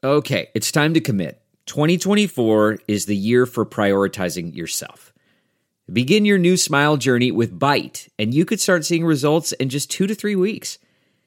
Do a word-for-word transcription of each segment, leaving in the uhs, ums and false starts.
Okay, it's time to commit. twenty twenty-four is the year for prioritizing yourself. Begin your new smile journey with Byte, and you could start seeing results in just two to three weeks.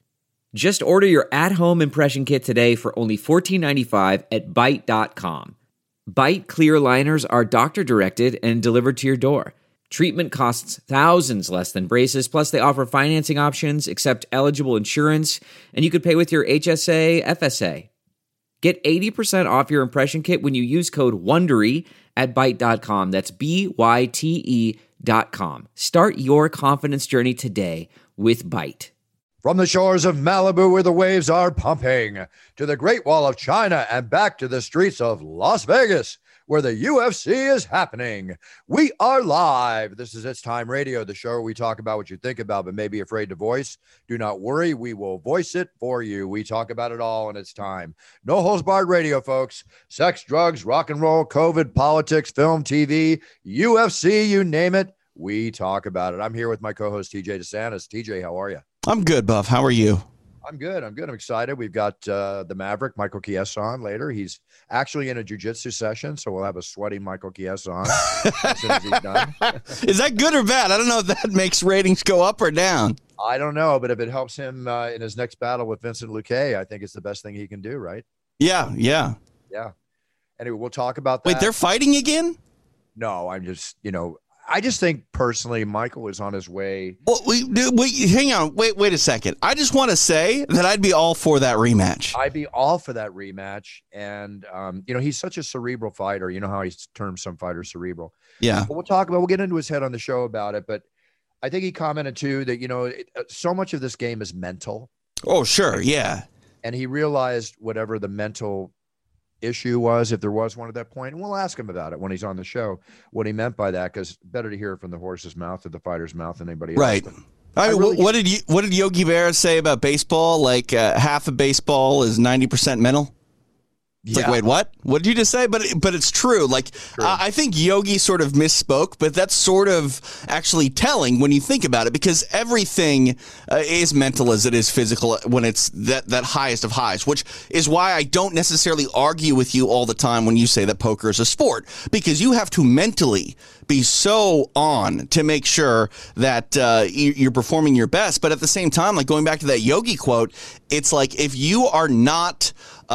Just order your at-home impression kit today for only fourteen ninety-five at byte dot com. Byte clear aligners are doctor-directed and delivered to your door. Treatment costs thousands less than braces, plus they offer financing options, accept eligible insurance, and you could pay with your H S A, F S A. Get eighty percent off your impression kit when you use code WONDERY at byte dot com. That's B Y T E dot com. Start your confidence journey today with Byte. From the shores of Malibu where the waves are pumping, to the Great Wall of China and back to the streets of Las Vegas, where the U F C is happening. We are live. This is It's Time Radio, the show where we talk about what you think about but may be afraid to voice. Do not worry, we will voice it for you. We talk about it all, and it's time. No holds barred radio, folks. Sex, drugs, rock and roll, COVID, politics, film, T V, U F C, you name it. We talk about it. I'm here with my co-host, T J DeSantis. T J, how are you? I'm good, Buff. How are you? I'm good. I'm good. I'm excited. We've got uh, the Maverick, Michael Chiesa, on later. He's actually in a jiu-jitsu session, so we'll have a sweaty Michael Chiesa on as soon as he's done. Is that good or bad? I don't know if that makes ratings go up or down. I don't know, but if it helps him uh, in his next battle with Vincent Luque, I think it's the best thing he can do, right? Yeah, yeah. Yeah. Anyway, we'll talk about that. Wait, they're fighting again? No, I'm just, you know, I just think personally Michael is on his way. Well, wait, wait, hang on. Wait, wait a second. I just want to say that I'd be all for that rematch. I'd be all for that rematch. And, um, you know, he's such a cerebral fighter. You know how he's termed some fighters cerebral. Yeah. But we'll talk about, we'll get into his head on the show about it. But I think he commented too that, you know, it, so much of this game is mental. Oh, sure. Yeah. And he realized whatever the mental issue was, if there was one at that point, and we'll ask him about it when he's on the show, what he meant by that, because better to hear it from the horse's mouth or the fighter's mouth than anybody right. else. Right. I mean, really what did you, what did Yogi Berra say about baseball? Like uh, half of baseball is ninety percent mental. It's yeah. like, wait, what? What did you just say? But but it's true. Like, true. Uh, I think Yogi sort of misspoke, but that's sort of actually telling when you think about it, because everything uh, is mental as it is physical when it's that, that highest of highs, which is why I don't necessarily argue with you all the time when you say that poker is a sport, because you have to mentally be so on to make sure that uh, you're performing your best. But at the same time, like going back to that Yogi quote, it's like if you are not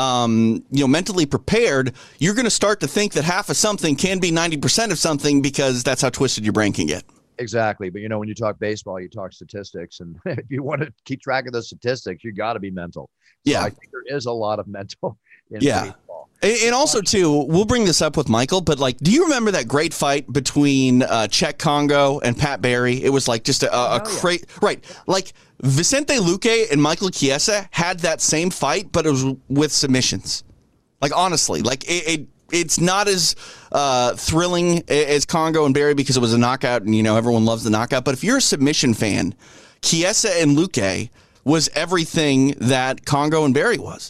Um, you know, mentally prepared, you're going to start to think that half of something can be ninety percent of something, because that's how twisted your brain can get. Exactly. But, you know, when you talk baseball, you talk statistics. And if you want to keep track of those statistics, you got to be mental. So yeah. I think there is a lot of mental in yeah. baseball. And, and also, too, we'll bring this up with Michael, but, like, do you remember that great fight between uh, Czech Congo and Pat Barry? It was, like, just a, a, a oh, cra- yeah. Right. Like, Vicente Luque and Michael Chiesa had that same fight, but it was with submissions. Like, honestly, like, it, it it's not as uh, thrilling as Congo and Barry because it was a knockout, and, you know, everyone loves the knockout. But if you're a submission fan, Chiesa and Luque was everything that Congo and Barry was.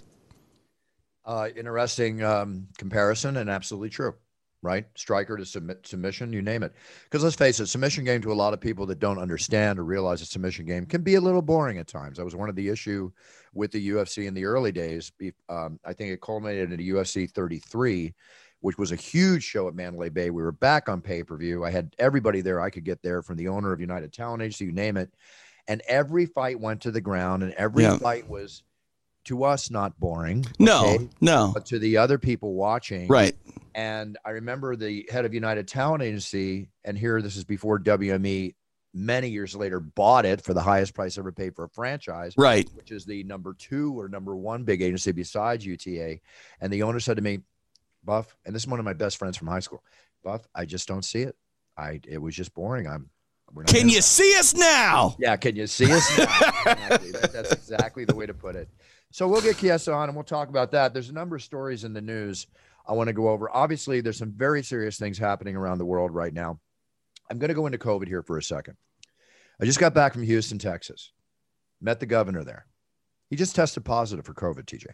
Uh, interesting um, comparison, and absolutely true, right? Striker to submit, submission, you name it. Because let's face it, submission game to a lot of people that don't understand or realize a submission game can be a little boring at times. That was one of the issue with the U F C in the early days. Um, I think it culminated in a U F C thirty-three, which was a huge show at Mandalay Bay. We were back on pay-per-view. I had everybody there I could get there, from the owner of United Talent Agency, you name it. And every fight went to the ground, and every yeah. fight was, to us, not boring. No, okay? no. But to the other people watching. Right. And I remember the head of United Talent Agency, and here this is before W M E, many years later, bought it for the highest price ever paid for a franchise. Right. Which is the number two or number one big agency besides U T A. And the owner said to me, Buff, and this is one of my best friends from high school, Buff, I just don't see it. I It was just boring. I'm Can you see us now? Yeah, can you see us now? Exactly. that, that's exactly the way to put it. So we'll get Chiesa on and we'll talk about that. There's a number of stories in the news I want to go over. Obviously, there's some very serious things happening around the world right now. I'm going to go into COVID here for a second. I just got back from Houston, Texas. Met the governor there. He just tested positive for COVID, T J.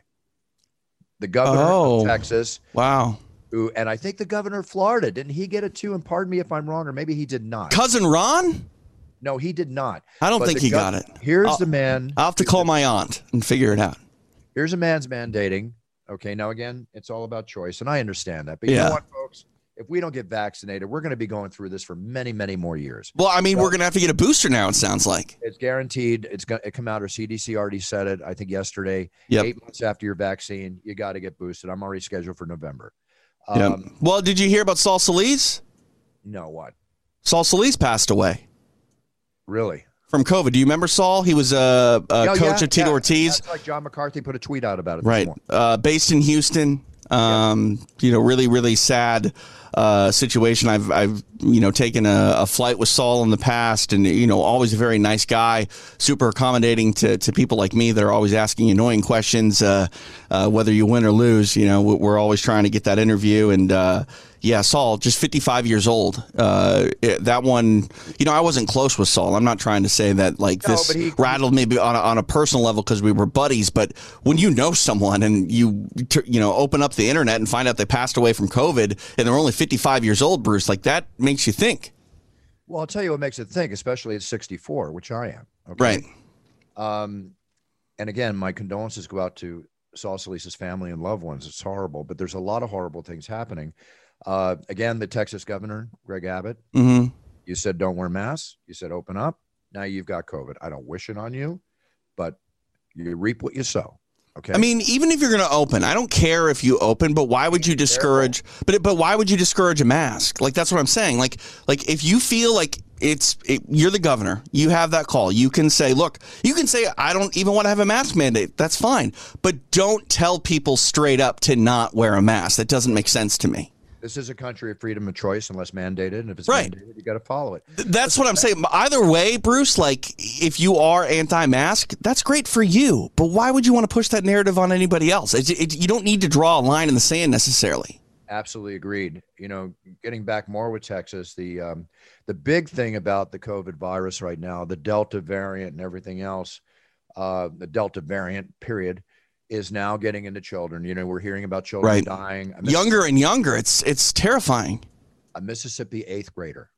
The governor oh, of Texas. Wow. Who, and I think the governor of Florida, didn't he get it too? And pardon me if I'm wrong, or maybe he did not. Cousin Ron? No, he did not. I don't but think he gov- got it. Here's I'll, the man. I'll have to call my aunt and figure it out. Here's a man's mandating Okay. Now, again, it's all about choice, and I understand that. But you Yeah. know what, folks? If we don't get vaccinated, we're going to be going through this for many, many more years. Well, I mean, So- we're going to have to get a booster now, it sounds like. It's guaranteed. It's going to come out. Our C D C already said it, I think yesterday. Yep. Eight months after your vaccine, you got to get boosted. I'm already scheduled for November. Yep. Um, Well, did you hear about Saul Solis? No, what? Saul Solis passed away Really? from COVID. Do you remember Saul? He was a, a Oh, coach yeah, of Tito yeah. Ortiz. That's like John McCarthy put a tweet out about it. Right. This morning. Uh, based in Houston. Um, you know, really, really sad uh, situation. I've, I've, you know, taken a, a flight with Saul in the past, and, you know, always a very nice guy, super accommodating to, to people like me that are always asking annoying questions, uh, uh, whether you win or lose. You know, we're always trying to get that interview. And, uh, yeah, Saul, just fifty-five years old. Uh, it- that one, you know, I wasn't close with Saul. I'm not trying to say that, like, No, this but he- rattled me on a, on a personal level because we were buddies. But when you know someone and you, t- you know, open up the internet and find out they passed away from COVID and they're only fifty-five years old, Bruce, like, that makes you think. Well, I'll tell you what makes it think, especially at sixty-four, which I am. Okay? Right. Um, and again, my condolences go out to Saul Solis's family and loved ones. It's horrible, but there's a lot of horrible things happening. Uh, again, the Texas governor, Greg Abbott, Mm-hmm. you said don't wear masks. You said open up. Now you've got COVID. I don't wish it on you, but you reap what you sow. Okay. I mean, even if you're going to open, I don't care if you open, but why would you discourage? But but why would you discourage a mask? Like, that's what I'm saying. Like like if you feel like it's it, you're the governor, you have that call. You can say, look, you can say I don't even want to have a mask mandate. That's fine, but don't tell people straight up to not wear a mask. That doesn't make sense to me. this is a country of freedom of choice unless mandated. And if it's Right. mandated, you got to follow it. Th- That's what I'm saying. Either way, Bruce, like, if you are anti-mask, that's great for you. But why would you want to push that narrative on anybody else? It, it, you don't need to draw a line in the sand necessarily. Absolutely agreed. You know, getting back more with Texas, the um, the big thing about the COVID virus right now, the Delta variant and everything else, uh, the Delta variant, period, is now getting into children. You know, we're hearing about children Right. dying. A Younger and younger. It's it's terrifying. A Mississippi eighth grader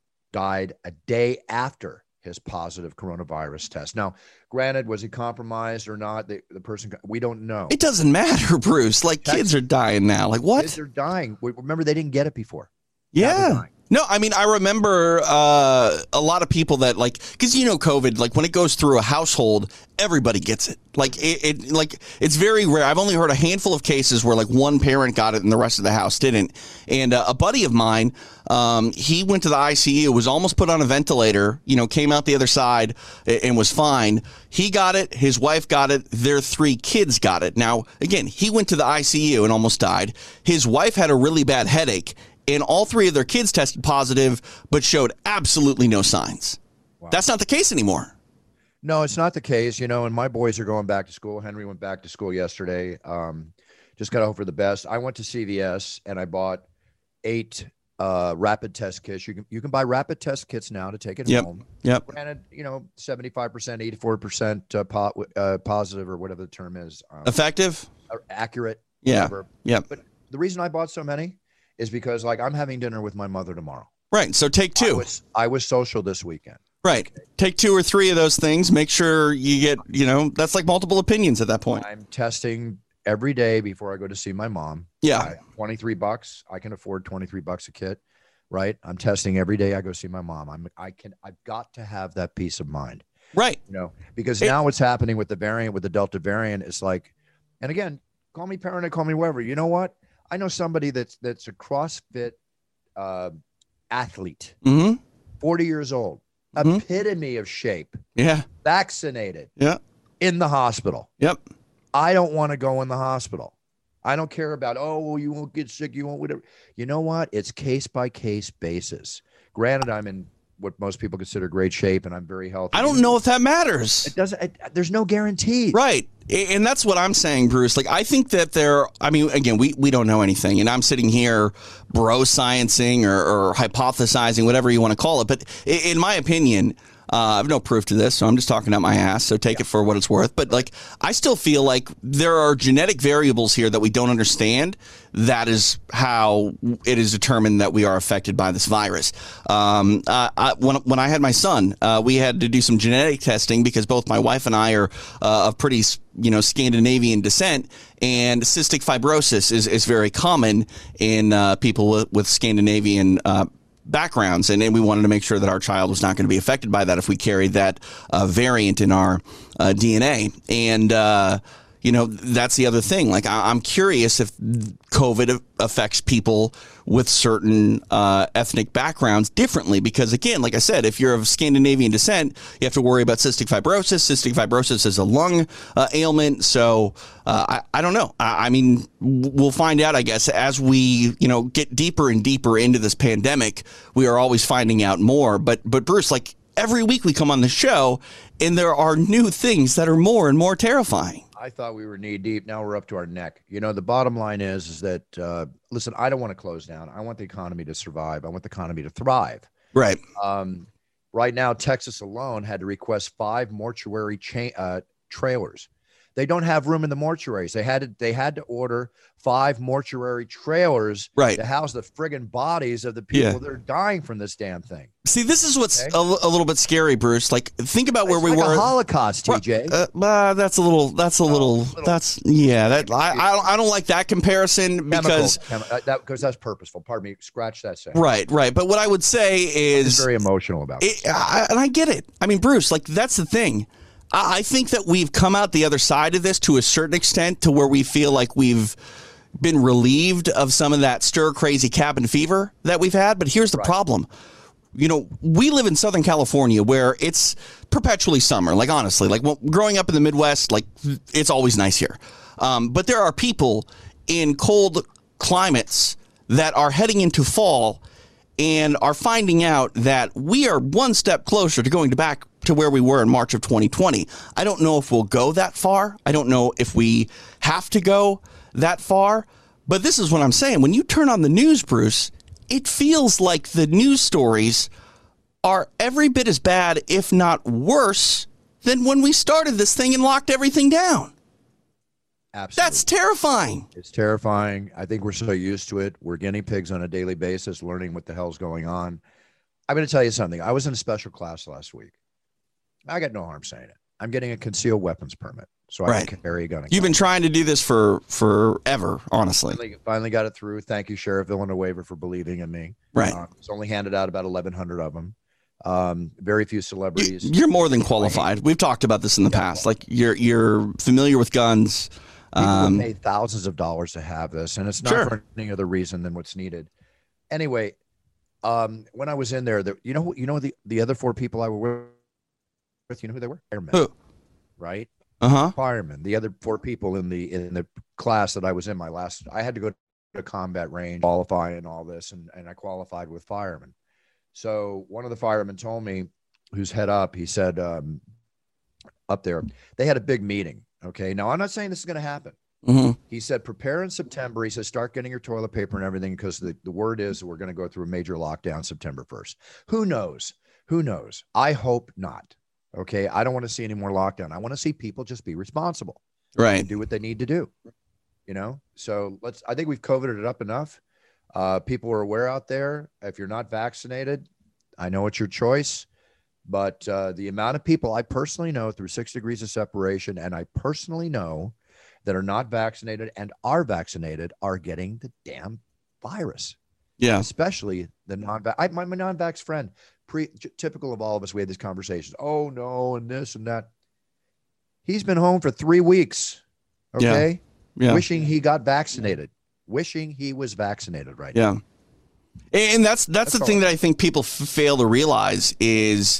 died a day after his positive coronavirus test. Now, granted, was he compromised or not? The, the person, we don't know. It doesn't matter, Bruce. Like, kids are dying now. Like, what? Kids are dying. We- Remember, they didn't get it before. Now they're Yeah. dying. No, I mean, I remember uh, a lot of people that, like, because, you know, COVID, like, when it goes through a household, everybody gets it. Like, it, it, like, it's very rare. I've only heard a handful of cases where, like, one parent got it and the rest of the house didn't. And uh, a buddy of mine, um, he went to the I C U, was almost put on a ventilator, you know, came out the other side a- and was fine. He got it. His wife got it. Their three kids got it. Now, again, he went to the I C U and almost died. His wife had a really bad headache. And all three of their kids tested positive, but showed absolutely no signs. Wow. That's not the case anymore. No, it's not the case, you know, and my boys are going back to school. Henry went back to school yesterday. Um, just got to hope for the best. I went to C V S and I bought eight uh, rapid test kits. You can you can buy rapid test kits now to take it Yep. home. Yep. Granted, you know, seventy-five percent, eighty-four percent uh, po- uh, positive or whatever the term is. Um, Effective? or accurate. Yeah. Whatever. Yep. But the reason I bought so many is because, like, I'm having dinner with my mother tomorrow. Right. So take I two. was, I was social this weekend. Right. Take two or three of those things. Make sure you get, you know, that's like multiple opinions at that point. I'm testing every day before I go to see my mom. Yeah. Uh, twenty-three bucks. I can afford twenty-three bucks a kit, right? I'm testing every day I go see my mom. I'm, I can, I've got to have that peace of mind, Right. you know, because It- now what's happening with the variant, with the Delta variant is like, and again, call me paranoid, call me whatever. You know what? I know somebody that's, that's a CrossFit uh, athlete, Mm-hmm. forty years old, Mhm. epitome of shape, Yeah. vaccinated, Yeah. in the hospital. Yep. I don't want to go in the hospital. I don't care about, oh, well, you won't get sick. You won't, whatever. You know what? It's case by case basis. Granted, I'm in what most people consider great shape and I'm very healthy. I don't know if that matters. It doesn't, it, there's no guarantee. Right. A- And that's what I'm saying, Bruce. Like, I think that there, I mean, again, we, we don't know anything. And I'm sitting here bro sciencing or, or hypothesizing, whatever you want to call it. But i- in my opinion, Uh, I have no proof to this, so I'm just talking out my ass, so take yeah. it for what it's worth. But, like, I still feel like there are genetic variables here that we don't understand. That is how it is determined that we are affected by this virus. Um, uh, I, when, when I had my son, uh, we had to do some genetic testing because both my wife and I are uh, of pretty, you know, Scandinavian descent, and cystic fibrosis is, is very common in uh, people with, with Scandinavian uh backgrounds, and, and we wanted to make sure that our child was not going to be affected by that if we carried that uh, variant in our uh, D N A. And, uh, you know, that's the other thing. Like, I- I'm curious if COVID affects people with certain uh, ethnic backgrounds differently. Because, again, like I said, if you're of Scandinavian descent, you have to worry about cystic fibrosis. Cystic fibrosis is a lung uh, ailment. So uh, I, I don't know. I, I mean, we'll find out, I guess, as we, you know, get deeper and deeper into this pandemic. We are always finding out more. But, but Bruce, like, every week we come on the show and there are new things that are more and more terrifying. I thought we were knee deep. Now we're up to our neck. You know, the bottom line is, is that, uh, listen, I don't want to close down. I want the economy to survive. I want the economy to thrive. Right. Um, right now, Texas alone had to request five mortuary cha- uh, trailers. They don't have room in the mortuaries. They had to, they had to order five mortuary trailers right. to house the friggin' bodies of the people yeah. that are dying from this damn thing. See, this is what's okay? a, a little bit scary, Bruce. Like, think about where it's we like were. A Holocaust, T J. Uh, uh, that's a little. That's a, oh, little, little. That's yeah. That I, I don't. I don't like that comparison because Chemical, chem- that because that's purposeful. Pardon me. Scratch that. Saying. Right. Right. But what I would say is I'm very emotional about it, I, and I get it. I mean, Bruce, like, that's the thing. I, I think that we've come out the other side of this to a certain extent, to where we feel like we've been relieved of some of that stir crazy cabin fever that we've had. But here's the right. problem. You know, we live in Southern California where it's perpetually summer. Like, honestly, like, well, growing up in the Midwest, like, it's always nice here. Um, but there are people in cold climates that are heading into fall and are finding out that we are one step closer to going to back to where we were in March of twenty twenty. I don't know if we'll go that far. I don't know if we have to go that far. But this is what I'm saying. When you turn on the news, Bruce, it feels like the news stories are every bit as bad, if not worse, than when we started this thing and locked everything down. Absolutely. That's terrifying. It's terrifying. I think we're so used to it. We're guinea pigs on a daily basis, learning what the hell's going on. I'm going to tell you something. I was in a special class last week. I got no harm saying it. I'm getting a concealed weapons permit, so I right. can carry a gun. You've been trying to do this for forever, honestly. Finally, finally got it through. Thank you, Sheriff Villanueva, for believing in me. Right. Uh, it's only handed out about eleven hundred of them. Um, very few celebrities. You're more than qualified. We've talked about this in the yeah. past. Like, you're you're familiar with guns. People um, have paid thousands of dollars to have this, and it's not sure. for any other reason than what's needed. Anyway, um, when I was in there, the, you know, you know the the other four people I were with, you know who they were? Firemen, who? Right? Uh huh. Firemen. The other four people in the in the class that I was in, my last, I had to go to a combat range, qualify and all this, and and I qualified with firemen. So one of the firemen told me, who's head up, he said, um, up there, they had a big meeting. Okay. Now, I'm not saying this is going to happen. Mm-hmm. He said, prepare in September. He said, start getting your toilet paper and everything, because the, the word is that we're going to go through a major lockdown September first. Who knows? Who knows? I hope not. Okay. I don't want to see any more lockdown. I want to see people just be responsible. Right. And do what they need to do. You know? So let's, I think we've COVIDed it up enough. Uh, people are aware out there. If you're not vaccinated, I know it's your choice, but uh, the amount of people I personally know through six degrees of separation, and I personally know that are not vaccinated and are vaccinated, are getting the damn virus. Yeah. Especially the non-vax. I, my, my non-vax friend, pre typical of all of us, we had these conversations. Oh no. And this and that. He's been home for three weeks. Okay. Yeah. Yeah. Wishing he got vaccinated. Wishing he was vaccinated right yeah. now. And that's, that's, that's the thing that I think people f- fail to realize is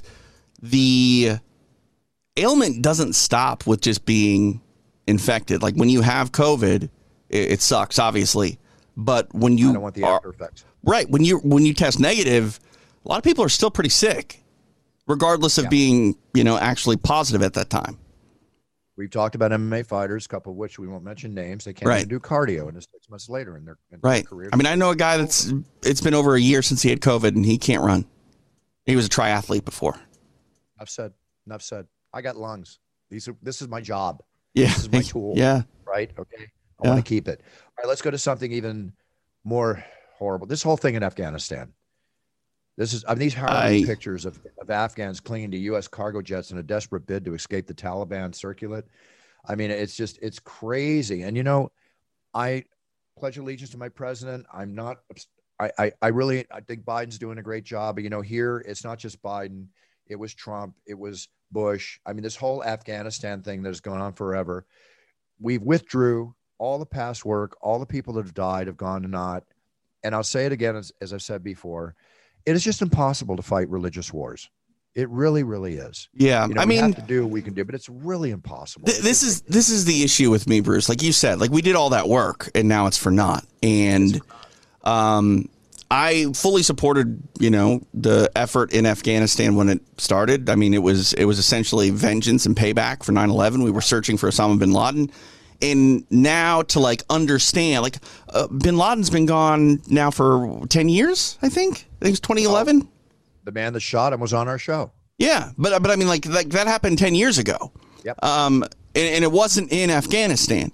the ailment doesn't stop with just being infected. Like, when you have COVID, it, it sucks, obviously. But when you I don't want the are, after effects. Right. When you, when you test negative, a lot of people are still pretty sick, regardless of yeah. being, you know, actually positive at that time. We've talked about M M A fighters, a couple of which we won't mention names. They can't right. even do cardio, and it's six months later in their, in right. their career. I mean, I know a guy that's, it's been over a year since he had COVID and he can't run. He was a triathlete before. I've said, enough said. I got lungs. These are, this is my job. Yeah. This is my tool. Yeah. Right. Okay. I Yeah. want to keep it. All right. Let's go to something even more horrible. This whole thing in Afghanistan. This is, I mean, these harrowing I- pictures of, of Afghans clinging to U S cargo jets in a desperate bid to escape the Taliban circulate. I mean, it's just, it's crazy. And, you know, I pledge allegiance to my president. I'm not, I, I, I really, I think Biden's doing a great job. But, you know, here, it's not just Biden. It was Trump. It was Bush. I mean, this whole Afghanistan thing that has gone on forever. We've withdrew all the past work. All the people that have died have gone to naught. And I'll say it again, as, as I've said before, it is just impossible to fight religious wars. It really, really is. Yeah. You know, I we mean, have to do what we can do, but it's really impossible. th- this is this is the issue with me, Bruce. Like you said, like we did all that work and now it's for naught. And um, I fully supported, you know, the effort in Afghanistan when it started. I mean, it was it was essentially vengeance and payback for nine eleven. We were searching for Osama bin Laden. And now to like understand, like uh, bin Laden's been gone now for ten years, I think. I think it's twenty eleven. The man that shot him was on our show. Yeah, but but I mean, like, like that happened ten years ago. Yep. Um, and, and it wasn't in Afghanistan.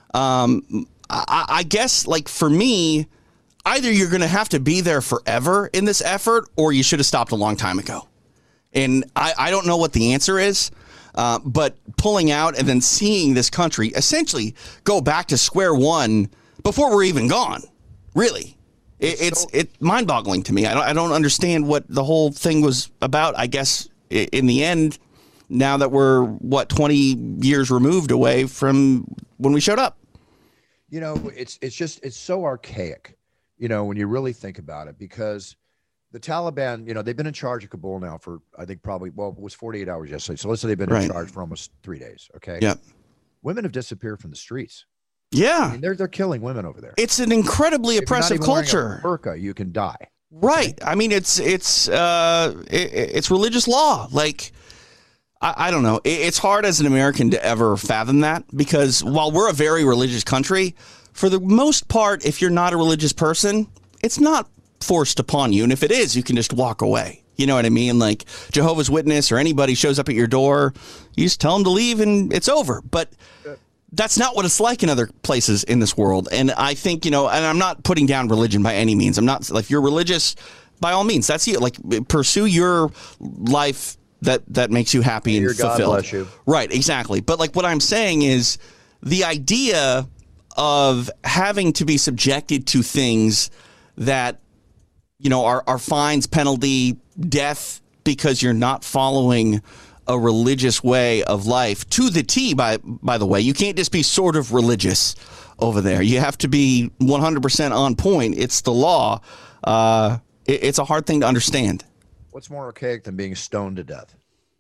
Um, I, I guess, like for me, either you're going to have to be there forever in this effort, or you should have stopped a long time ago. And I, I don't know what the answer is. Uh, but pulling out and then seeing this country essentially go back to square one before we're even gone, really. It, it's so- it mind-boggling to me. I don't, I don't understand what the whole thing was about. I guess i- in the end, now that we're, what, twenty years removed away from when we showed up. You know, it's it's just it's so archaic, you know, when you really think about it, because the Taliban, you know, they've been in charge of Kabul now for, I think probably, well, it was forty-eight hours yesterday. So let's say they've been Right. in charge for almost three days. Okay. Yeah. Women have disappeared from the streets. I Yeah. mean, they're they're killing women over there. It's an incredibly If you're not oppressive even wearing a culture. burqa, you can die. Right. I mean, it's it's uh, it, it's religious law. Like, I, I don't know. It, it's hard as an American to ever fathom that, because while we're a very religious country, for the most part, if you're not a religious person, it's not forced upon you. And if it is, you can just walk away. You know what I mean? Like Jehovah's Witness or anybody shows up at your door, you just tell them to leave and it's over. But that's not what it's like in other places in this world. And I think, you know, and I'm not putting down religion by any means. I'm not, like, if you're religious, by all means, that's you. Like, pursue your life that, that makes you happy and Your God fulfilled. bless you. Right, exactly. But like what I'm saying is the idea of having to be subjected to things that, you know, are, are fines, penalty, death, because you're not following a religious way of life to the T, by by the way. You can't just be sort of religious over there. You have to be one hundred percent on point. It's the law. Uh, it, it's a hard thing to understand. What's more archaic than being stoned to death?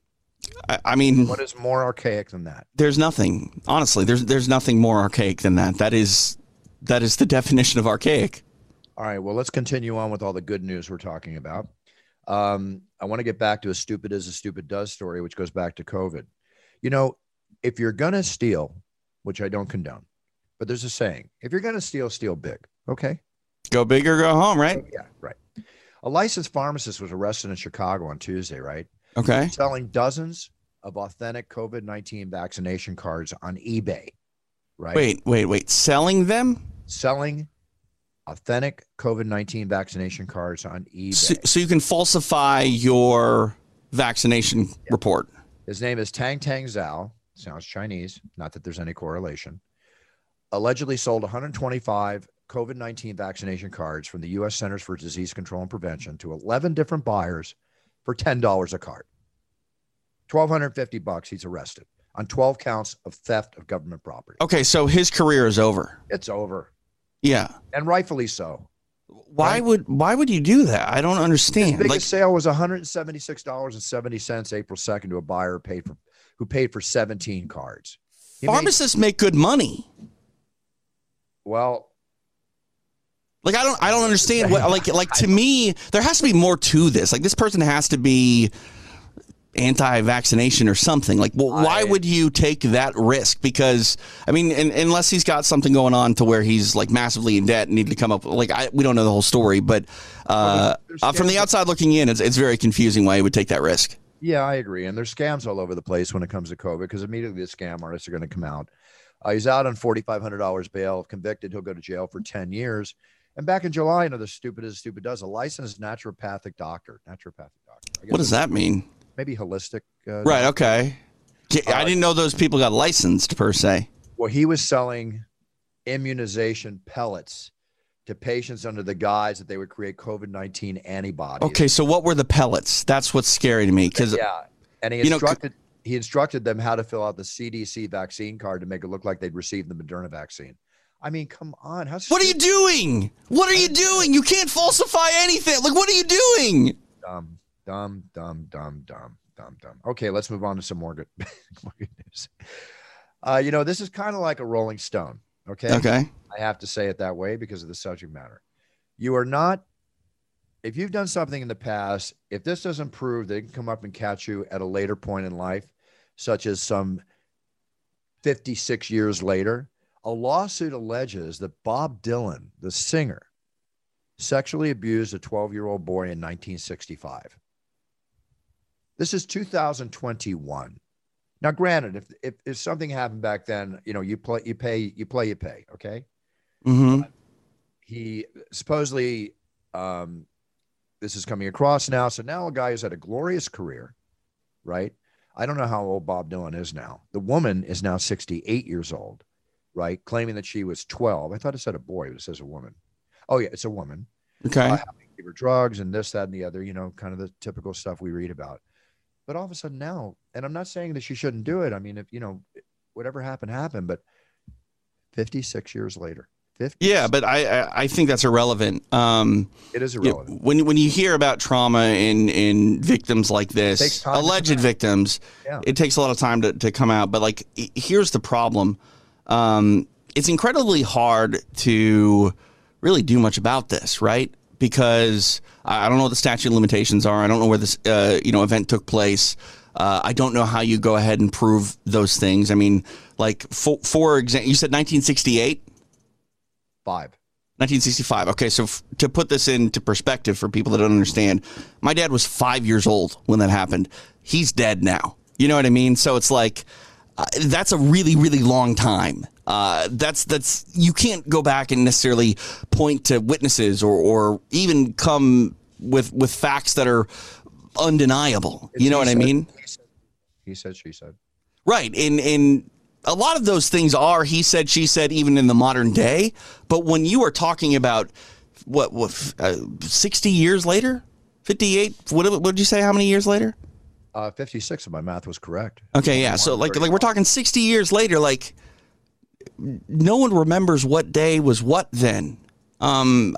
I, I mean, What is more archaic than that? there's nothing, honestly, there's there's nothing more archaic than that. That is that is the definition of archaic. All right, well, let's continue on with all the good news we're talking about. Um, I want to get back to a stupid is a stupid does story, which goes back to COVID. You know, if you're going to steal, which I don't condone, but there's a saying, if you're going to steal, steal big. Okay. Go big or go home, right? Yeah, right. A licensed pharmacist was arrested in Chicago on Tuesday, right? Okay. Selling dozens of authentic COVID nineteen vaccination cards on eBay, right? Wait, wait, wait. Selling them? Selling authentic COVID nineteen vaccination cards on eBay. So, so you can falsify your vaccination report. His name is Tang Tang Zhao. Sounds Chinese. Not that there's any correlation. Allegedly sold one hundred twenty-five COVID nineteen vaccination cards from the U S Centers for Disease Control and Prevention to eleven different buyers for ten dollars a card. twelve fifty bucks. He's arrested on twelve counts of theft of government property. Okay, so his career is over. It's over, Yeah. and rightfully so. Why Right. would why would you do that? I don't His understand. biggest Like, sale was one hundred seventy-six dollars and seventy cents April second to a buyer who paid for who paid for seventeen cards. He made- pharmacists make good money. well, Like I don't I don't understand what like like to me there has to be more to this. Like this person has to be anti-vaccination or something. Like well, why I- would you take that risk? Because I mean, in, unless he's got something going on to where he's like massively in debt and need to come up. Like I, we don't know the whole story, but uh, There's- uh, from the outside looking in, it's it's very confusing why he would take that risk. Yeah, I agree. And there's scams all over the place when it comes to COVID because immediately the scam artists are going to come out. Uh, he's out on forty-five hundred dollars bail. If convicted, he'll go to jail for ten years. And back in July, you know, the stupid as stupid does, a licensed naturopathic doctor, naturopathic doctor. I guess What does that mean? Maybe holistic. Uh, Right. Okay. I didn't know those people got licensed per se. Well, he was selling immunization pellets to patients under the guise that they would create COVID nineteen antibodies. Okay, so what were the pellets? That's what's scary to me because yeah, and he you know, instructed he instructed them how to fill out the C D C vaccine card to make it look like they'd received the Moderna vaccine. I mean, come on, how what are you doing? What are you doing? You can't falsify anything. Like, what are you doing? Dumb, dumb, dumb, dumb, dumb, dumb, dumb. Okay, let's move on to some more good, more good news. Uh, you know, this is kind of like a Rolling Stone. Okay. Okay. I have to say it that way because of the subject matter. You are not, if you've done something in the past, if this doesn't prove they can come up and catch you at a later point in life, such as some fifty-six years later, a lawsuit alleges that Bob Dylan, the singer, sexually abused a twelve-year-old boy in nineteen sixty-five. This is two thousand twenty-one. Now, granted, if, if if something happened back then, you know, you play, you pay, you play, you pay. Okay. Mm-hmm. He supposedly, um, this is coming across now. So now a guy who's had a glorious career, right? I don't know how old Bob Dylan is now. The woman is now sixty-eight years old, right? Claiming that she was twelve. I thought it said a boy, but it says a woman. Oh yeah, it's a woman. Okay. Uh, gave her drugs and this, that, and the other, you know, kind of the typical stuff we read about. But all of a sudden now, and I'm not saying that she shouldn't do it. I mean, if, you know, whatever happened, happened, but fifty-six years later, fifty. Yeah, but I, I, I think that's irrelevant. Um, It is you know, irrelevant. when, when you hear about trauma in, in victims like Takes this, time to alleged come out. victims, Yeah. it takes a lot of time to, to come out. But like, h- here's the problem. Um, it's incredibly hard to really do much about this, right? Because I I don't know what the statute of limitations are. I don't know where this uh, you know event took place. Uh, I don't know how you go ahead and prove those things. I mean, like for for example, you said nineteen sixty-eight, Five. nineteen sixty-five. Okay, so f- to put this into perspective for people that don't understand, my dad was five years old when that happened. He's dead now. You know what I mean? So it's like uh, that's a really, really long time. Uh, that's that's you can't go back and necessarily point to witnesses or or even come with with facts that are undeniable. You know He what I said- mean? He said, he said, she said. Right. And and a lot of those things are he said, she said, even in the modern day. But when you are talking about what what uh, sixty years later, fifty-eight, what what did you say? How many years later? Uh, fifty-six, if my math was correct. Okay, yeah. So like like we're talking sixty years later, like no one remembers what day was what then. Um,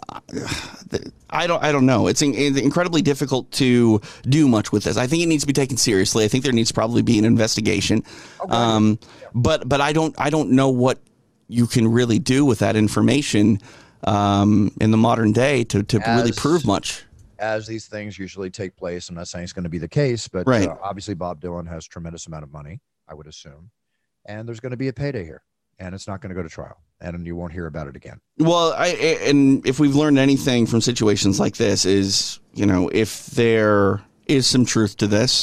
I don't I don't know. It's, in, it's incredibly difficult to do much with this. I think it needs to be taken seriously. I think there needs to probably be an investigation. Okay. Um, but but I don't I don't know what you can really do with that information um, in the modern day to to really As- prove much. As these things usually take place, I'm not saying it's going to be the case, but Right. uh, obviously Bob Dylan has tremendous amount of money, I would assume, and there's going to be a payday here, and it's not going to go to trial, and you won't hear about it again. Well, I and if we've learned anything from situations like this is, you know, if there is some truth to this,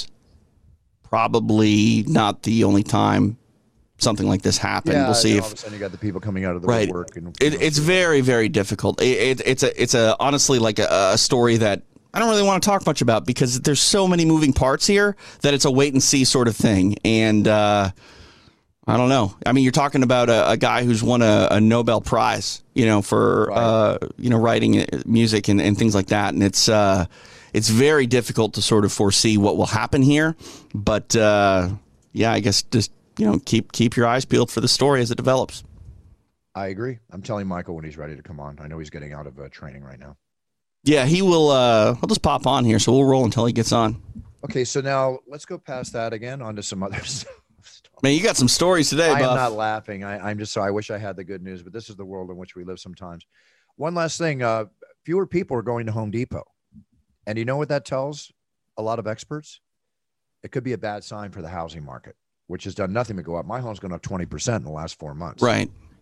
probably not the only time something like this happened. Yeah, we'll see and if all of a sudden you got the people coming out of the Right. woodwork. And, it, it's very, very difficult. It, it, it's a, it's a honestly like a, a story that I don't really want to talk much about because there's so many moving parts here that it's a wait and see sort of thing. And uh, I don't know. I mean, you're talking about a, a guy who's won a, a Nobel Prize, you know, for Right. uh, you know writing music and, and things like that. And it's uh, it's very difficult to sort of foresee what will happen here. But uh, yeah, I guess just you know keep keep your eyes peeled for the story as it develops. I agree. I'm telling Michael when he's ready to come on. I know he's getting out of uh, training right now. Yeah, he will. Uh, I'll just pop on here, so we'll roll until he gets on. Okay, so now let's go past that again onto some other stuff. Man, you got some stories today, I am Buff. not laughing. I, I'm just so I wish I had the good news, but this is the world in which we live sometimes. One last thing: uh, fewer people are going to Home Depot, and you know what that tells a lot of experts? It could be a bad sign for the housing market, which has done nothing but go up. My home's gone up twenty percent in the last four months. Right.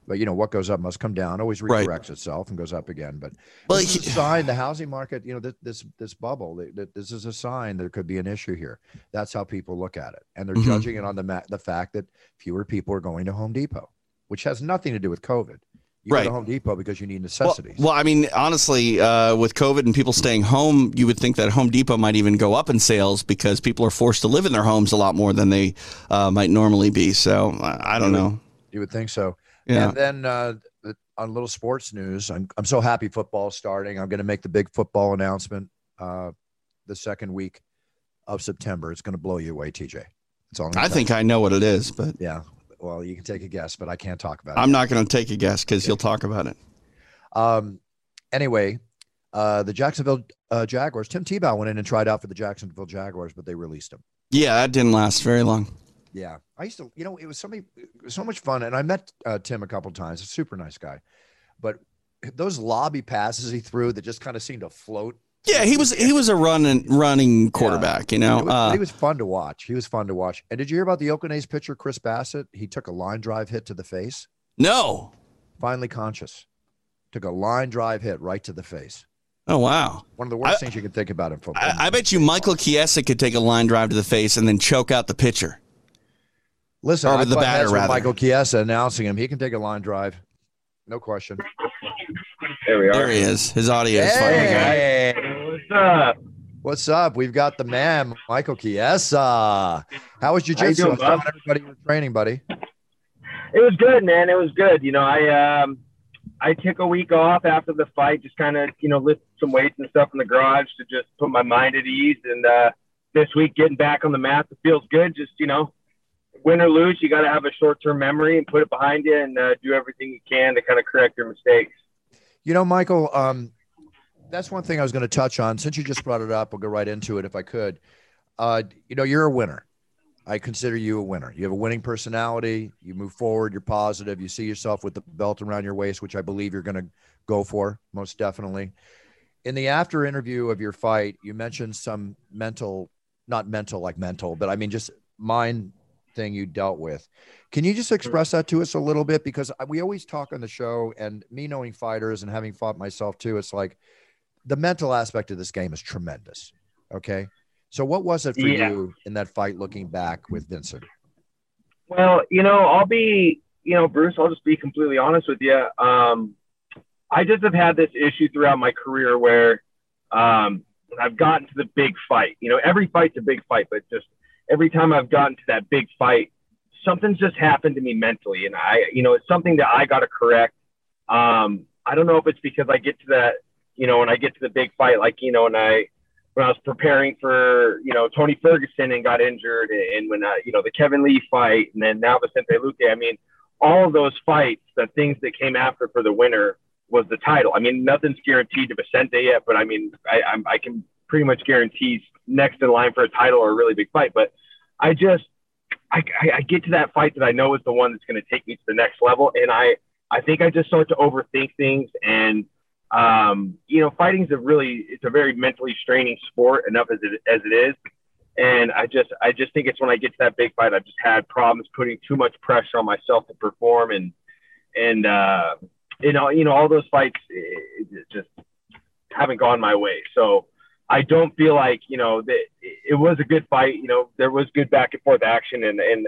But, you know, what goes up must come down, always Right. recorrects itself and goes up again. But Well, this is he- a sign, the housing market, you know, this, this, this bubble, th- th- this is a sign there could be an issue here. That's how people look at it. And they're Mhm. judging it on the ma- the fact that fewer people are going to Home Depot, which has nothing to do with COVID. You go Right. to Home Depot because you need Well, necessities. well, I mean, honestly, uh, with COVID and people staying home, you would think that Home Depot might even go up in sales because people are forced to live in their homes a lot more than they uh, might normally be. So I, I don't know. You would think so. Yeah. And then uh, the- on little sports news, I'm I'm so happy football's starting. I'm going to make the big football announcement uh, the second week of September. It's going to blow you away, T J. That's all I'm gonna I tell think you. I know what it is, but Yeah. Well, you can take a guess, but I can't talk about it. I'm not going to take a guess because you'll talk about it. Um, anyway, uh, the Jacksonville uh, Jaguars, Tim Tebow went in and tried out for the Jacksonville Jaguars, but they released him. Yeah, that didn't last very long. Yeah. I used to, you know, it was somebody, it was so much fun. And I met uh, Tim a couple times, a super nice guy, but those lobby passes he threw that just kind of seemed to float. Yeah, he was he was a running running quarterback. You know, It was, uh, he was fun to watch. He was fun to watch. And did you hear about the Oakland A's pitcher, Chris Bassett? He took a line drive hit to the face, no. finally conscious, took a line drive hit right to the face. Oh wow. One of the worst I- things you can think about in football. I, I bet you Michael Chiesa could take a line drive to the face and then choke out the pitcher. Listen, Or I the butt batter, heads with rather. Michael Chiesa announcing him. He can take a line drive. No question. There we are. There he is. His audio is fine. Hey, What's up? what's up? We've got the man, Michael Chiesa. How was How you jiu-jitsu? I doing, was telling bud? everybody you were training, buddy. It was good, man. It was good. You know, I um, I took a week off after the fight, just kind of, you know, lift some weights and stuff in the garage to just put my mind at ease. And uh, this week, getting back on the mat, it feels good. Just, you know, win or lose, you got to have a short-term memory and put it behind you and uh, do everything you can to kind of correct your mistakes. You know, Michael, um, that's one thing I was going to touch on. Since you just brought it up, I'll go right into it if I could. Uh, you know, you're a winner. I consider you a winner. You have a winning personality. You move forward. You're positive. You see yourself with the belt around your waist, which I believe you're going to go for, most definitely. In the after interview of your fight, you mentioned some mental, not mental like mental, but I mean just mind thing you dealt with. Can you just express that to us a little bit? Because we always talk on the show, and me knowing fighters and having fought myself too, it's like the mental aspect of this game is tremendous. Okay. So what was it for Yeah. you in that fight looking back with Vincent? Well, you know, I'll be, you know, Bruce, I'll just be completely honest with you. Um, I just have had this issue throughout my career where um, I've gotten to the big fight. You know, every fight's a big fight, but just every time I've gotten to that big fight, something's just happened to me mentally. And I, you know, it's something that I got to correct. Um, I don't know if it's because I get to that, you know, when I get to the big fight, like, you know, when I, when I was preparing for, you know, Tony Ferguson and got injured, and when, uh, you know, the Kevin Lee fight, and then now Vicente Luque, I mean, all of those fights, the things that came after for the winner was the title. I mean, nothing's guaranteed to Vicente yet, but I mean, I, I'm, I can pretty much guarantee next in line for a title or a really big fight. But I just, I, I, I get to that fight that I know is the one that's going to take me to the next level. And I, I think I just start to overthink things. And, um, you know, fighting is a really, it's a very mentally straining sport enough as it, as it is. And I just, I just think it's when I get to that big fight, I've just had problems putting too much pressure on myself to perform. And, and, uh, you know, you know, all those fights it, it just haven't gone my way. So I don't feel like, you know, that it was a good fight. You know, there was good back and forth action, and, and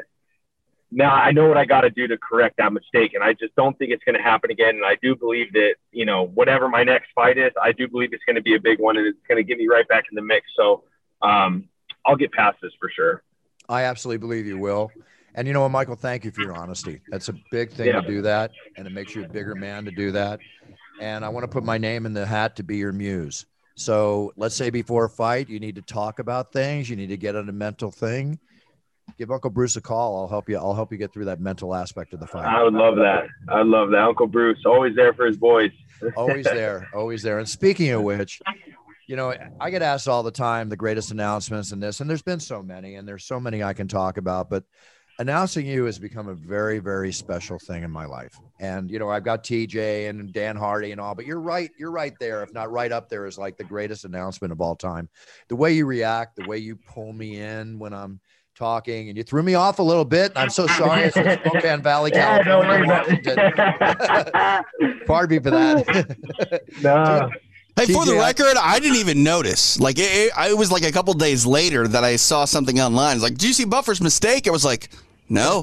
now I know what I got to do to correct that mistake. And I just don't think it's going to happen again. And I do believe that, you know, whatever my next fight is, I do believe it's going to be a big one, and it's going to get me right back in the mix. So um, I'll get past this for sure. I absolutely believe you will. And you know what, Michael, thank you for your honesty. That's a big thing Yeah. to do that. And it makes you a bigger man to do that. And I want to put my name in the hat to be your muse. So let's say before a fight, you need to talk about things. You need to get on a mental thing. Give Uncle Bruce a call. I'll help you. I'll help you get through that mental aspect of the fight. I would love that. I love that. Uncle Bruce, always there for his boys. Always there, always there. And speaking of which, you know, I get asked all the time the greatest announcements and this, and there's been so many, and there's so many I can talk about, but announcing you has become a very, very special thing in my life. And, you know, I've got T J and Dan Hardy and all, but you're right. You're right there. If not right up there is like the greatest announcement of all time. The way you react, the way you pull me in when I'm talking, and you threw me off a little bit. I'm so sorry. It's in Spokane Valley, Yeah, don't worry California. about it. Pardon me for that. No. Hey, for the T J, record, I didn't even notice. Like, it, it, it was like a couple days later that I saw something online. It's like, did you see Buffer's mistake? I was like, no.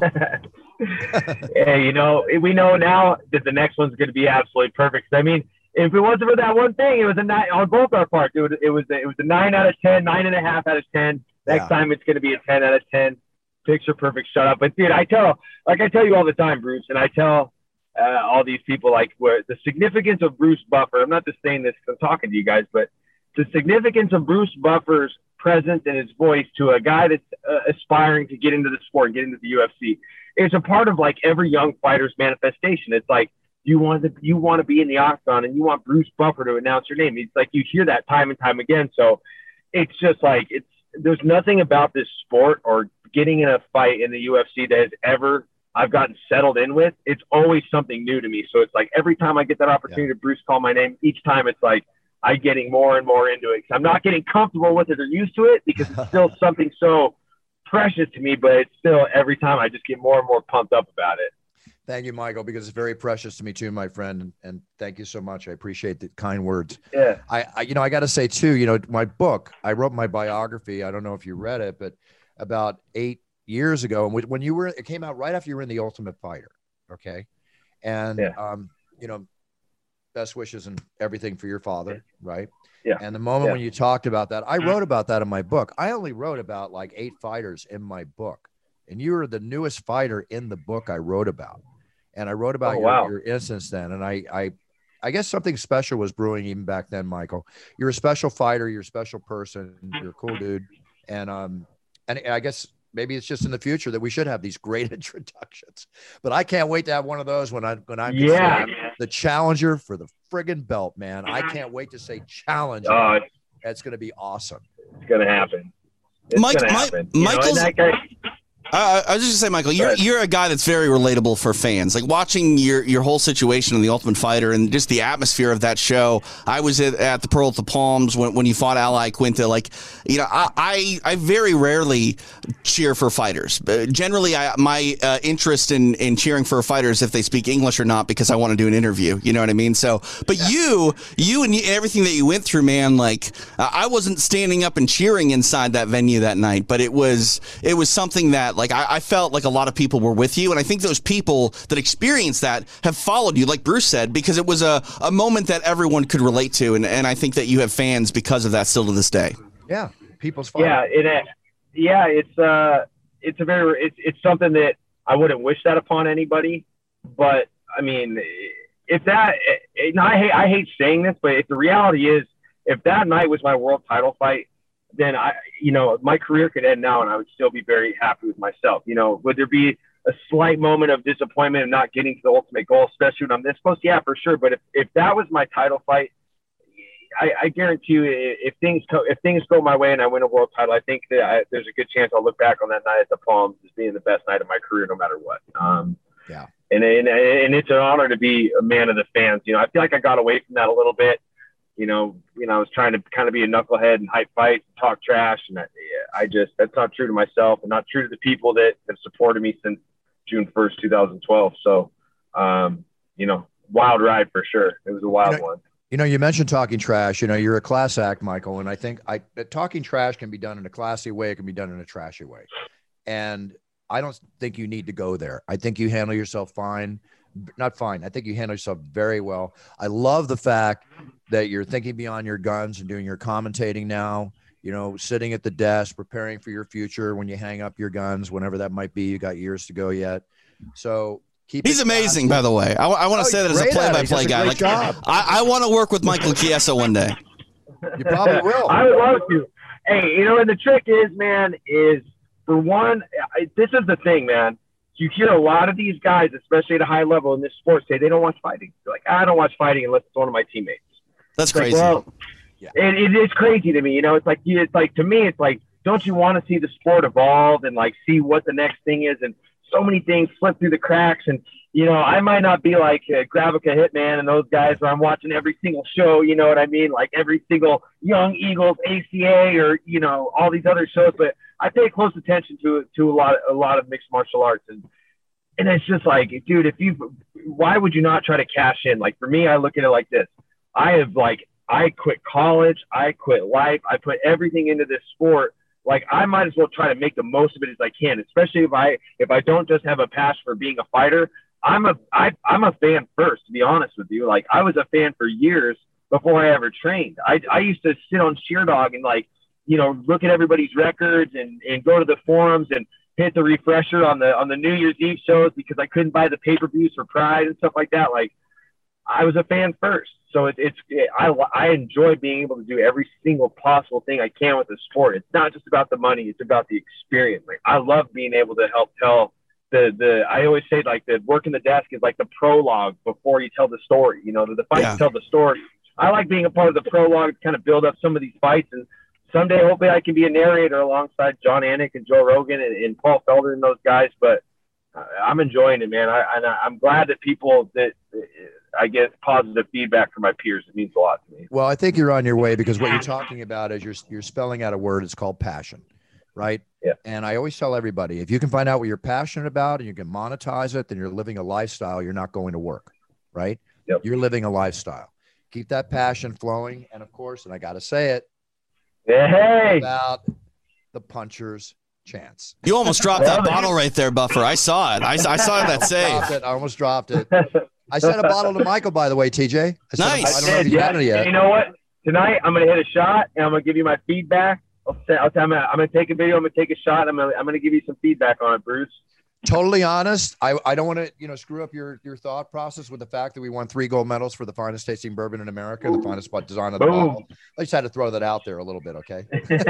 Hey, you know, we know now that the next one's going to be absolutely perfect. I mean, if it wasn't for that one thing, it was a nine on both our parts. It was it was it was a nine out of ten, nine and a half out of ten. Next Yeah. time it's going to be a ten out of ten. Picture perfect shutout. But dude, I tell like I tell you all the time, Bruce, and I tell uh, all these people like where the significance of Bruce Buffer. I'm not just saying this because I'm talking to you guys, but the significance of Bruce Buffer's presence and his voice to a guy that's uh, aspiring to get into the sport, get into the U F C. It's a part of like every young fighter's manifestation. It's like you want to you want to be in the octagon and you want Bruce Buffer to announce your name. It's like you hear that time and time again. So it's just like it's there's nothing about this sport or getting in a fight in the U F C that has ever I've gotten settled in with. It's always something new to me. So it's like every time I get that opportunity Yeah. to Bruce call my name, each time it's like I'm getting more and more into it. I'm not getting comfortable with it or used to it because it's still something so precious to me, but it's still every time I just get more and more pumped up about it. Thank you, Michael, because it's very precious to me too, my friend. And, and thank you so much. I appreciate the kind words. Yeah. I, I you know, I got to say too, you know, my book, I wrote my biography. I don't know if you read it, but about eight years ago, and when you were, it came out right after you were in The Ultimate Fighter. Okay. And, Yeah. um, you know, best wishes and everything for your father. Right. Yeah. And the moment Yeah. when you talked about that, I wrote about that in my book. I only wrote about like eight fighters in my book. And you were the newest fighter in the book I wrote about. And I wrote about Oh, your, wow. your instance then. And I, I, I guess something special was brewing even back then, Michael. You're a special fighter. You're a special person. You're a cool dude. And, um, and I guess maybe it's just in the future that we should have these great introductions, but I can't wait to have one of those when I, when I'm Yeah. considered the challenger for the friggin' belt, man. I can't wait to say challenger. Oh, That's going to be awesome. it's going to happen. It's Mike- going to Mi- happen. You know, and Michael's- that guy, Uh, I was just gonna say, Michael, you're Right. you're a guy that's very relatable for fans. Like watching your your whole situation in The Ultimate Fighter and just the atmosphere of that show. I was at, at the Pearl at the Palms when, when you fought Ally Quinta. Like, you know, I I, I very rarely cheer for fighters. Uh, generally, I, my uh, interest in in cheering for a fighter is if they speak English or not, because I want to do an interview. You know what I mean? So, but yeah. you you and you, everything that you went through, man. Like, uh, I wasn't standing up and cheering inside that venue that night, but it was it was something that. Like I, I felt like a lot of people were with you, and I think those people that experienced that have followed you, like Bruce said, because it was a, a moment that everyone could relate to, and, and I think that you have fans because of that still to this day. Yeah. People's fight. yeah, it, uh, yeah, it's, uh, it's a very, it's, it's something that I wouldn't wish that upon anybody, but I mean, if that, and I hate, I hate saying this, but if the reality is, if that night was my world title fight, then I, you know, my career could end now and I would still be very happy with myself. You know, would there be a slight moment of disappointment of not getting to the ultimate goal, especially when I'm this close? Yeah, for sure. But if, if that was my title fight, I, I guarantee you if things, co- if things go my way and I win a world title, I think that I, there's a good chance I'll look back on that night at the Palms as being the best night of my career, no matter what. Um, Yeah. And, and, and it's an honor to be a man of the fans. You know, I feel like I got away from that a little bit. You know, you know, I was trying to kind of be a knucklehead and hype fights, and talk trash, and I, I just that's not true to myself, and not true to the people that have supported me since June first, two thousand twelve. So, um, you know, wild ride for sure. It was a wild You know, one. You know, you mentioned talking trash. You know, you're a class act, Michael, and I think I that talking trash can be done in a classy way. It can be done in a trashy way, and I don't think you need to go there. I think you handle yourself fine. Not fine. I think you handle yourself very well. I love the fact that you're thinking beyond your guns and doing your commentating now, you know, sitting at the desk, preparing for your future when you hang up your guns, whenever that might be. You got years to go yet. So keep He's it amazing, classy. by the way. I, I want to Oh, say that he's as a great at it. He play-by-play does a guy. great Like, job. I, I want to work with Michael Chiesa one day. You probably will. I would love to. Hey, you know, and the trick is, man, is for one, I, this is the thing, man. You hear a lot of these guys, especially at a high level in this sport, say they don't watch fighting. They're like, I don't watch fighting unless it's one of my teammates. That's It's like, crazy. well, Yeah. it, it is crazy to me. You know, it's like, it's like, to me, it's like, don't you want to see the sport evolve and like see what the next thing is? And so many things slip through the cracks. And, you know, I might not be like uh, Gravica Hitman and those guys where I'm watching every single show, you know what I mean? Like every single Young Eagles, A C A, or, you know, all these other shows. But I pay close attention to to a lot a lot of mixed martial arts, and and it's just like, dude, if you, why would you not try to cash in? Like for me, I look at it like this. I have like I quit college, I quit life, I put everything into this sport. Like I might as well try to make the most of it as I can, especially if I if I don't just have a passion for being a fighter. I'm a I, I'm a fan first, to be honest with you. Like I was a fan for years before I ever trained. I I used to sit on Sheerdog and like, you know, look at everybody's records and, and go to the forums and hit the refresher on the on the New Year's Eve shows because I couldn't buy the pay-per-views for Pride and stuff like that. Like I was a fan first. So it, it's it, I, I enjoy being able to do every single possible thing I can with the sport. It's not just about the money. It's about the experience. Like I love being able to help tell the, the I always say like the working the desk is like the prologue before you tell the story. You know, the, the fights Yeah. tell the story. I like being a part of the prologue to kind of build up some of these fights. And someday, hopefully I can be a narrator alongside John Anik and Joe Rogan and, and Paul Felder and those guys. But uh, I'm enjoying it, man. I, and I, I'm glad that people that uh, I get positive feedback from my peers. It means a lot to me. Well, I think you're on your way because what you're talking about is you're you're spelling out a word. It's called passion, right? Yeah. And I always tell everybody, if you can find out what you're passionate about and you can monetize it, then you're living a lifestyle. You're not going to work, right? Yep. You're living a lifestyle. Keep that passion flowing. And of course, and I got to say it, Hey, about the puncher's chance. You almost dropped that bottle right there, Buffer. I saw it. I, I saw that Dropped save. it. I almost dropped it. I sent a bottle to Michael, by the way, T J. I sent him- Nice. I don't know if he's yeah. got it yet. You know what? Tonight I'm gonna hit a shot and I'm gonna give you my feedback. I'll say, I'll tell you, I'm gonna take a video. I'm gonna take a shot. I'm gonna I'm gonna give you some feedback on it, Bruce. Totally honest. I, I don't want to, you know, screw up your, your thought process with the fact that we won three gold medals for the finest tasting bourbon in America, the finest spot design of the Boom. bottle. I just had to throw that out there a little bit. Okay.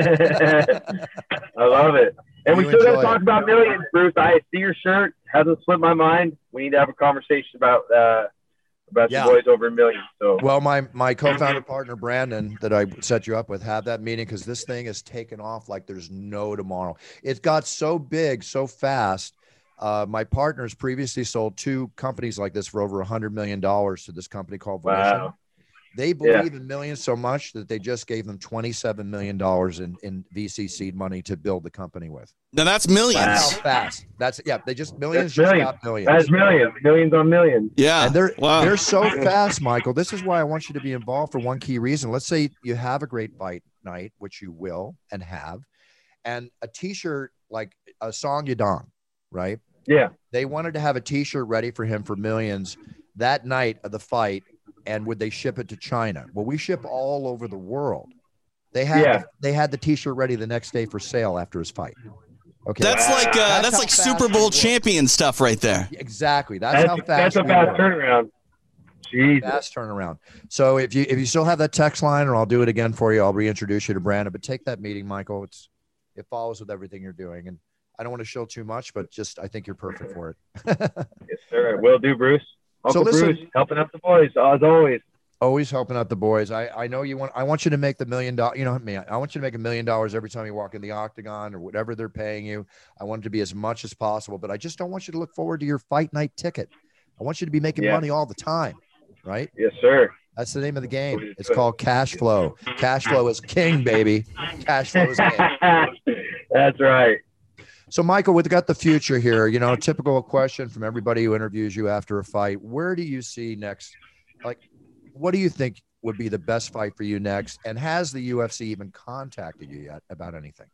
I love it. And we You still enjoy gotta talk it. about millions, Bruce. I see your shirt. Hasn't slipped my mind. We need to have a conversation about uh about Yeah. the boys over a million. So Well, my, my co-founder partner, Brandon, that I set you up with, have that meeting because this thing is taken off like there's no tomorrow. It got so big, so fast. Uh, my partners previously sold two companies like this for over a hundred million dollars to this company called Volition. wow. They Yeah. believe in millions so much that they just gave them twenty-seven million dollars in, in V C seed money to build the company with. Now that's millions. That's how fast. That's yeah. They just millions That's just millions. got millions. That's millions, millions on millions. Yeah. And they're Wow. they're so fast, Michael. This is why I want you to be involved for one key reason. Let's say you have a great fight night, which you will and have, and a T-shirt like a Song Yadong, right? Yeah. They wanted to have a T-shirt ready for him for millions that night of the fight, and would they ship it to China? Well, we ship all over the world. They had Yeah. they had the T-shirt ready the next day for sale after his fight. Okay, That's like uh, That's that's how like fast Super we Bowl work. champion stuff right there. exactly. That's, That's, how fast that's a we fast work. turnaround. Jesus. Fast turnaround. So if you if you still have that text line, or I'll do it again for you, I'll reintroduce you to Brandon. But take that meeting, Michael. It's it follows with everything you're doing, and I don't want to show too much, but just I think you're perfect for it. Yes, sir. Will do, Bruce. Uncle listen- Bruce, helping out the boys as always. Always helping out the boys. I I know you want. I want you to make the million dollar. You know me. I want you to make a million dollars every time you walk in the octagon or whatever they're paying you. I want it to be as much as possible, but I just don't want you to look forward to your fight night ticket. I want you to be making Yeah. money all the time, right? Yes, sir. That's the name of the game. It's called cash flow. Cash flow is king, baby. Cash flow is king. That's right. So, Michael, we've got the future here. You know, typical question from everybody who interviews you after a fight. Where do you see next? Like, what do you think would be the best fight for you next? And has the U F C even contacted you yet about anything?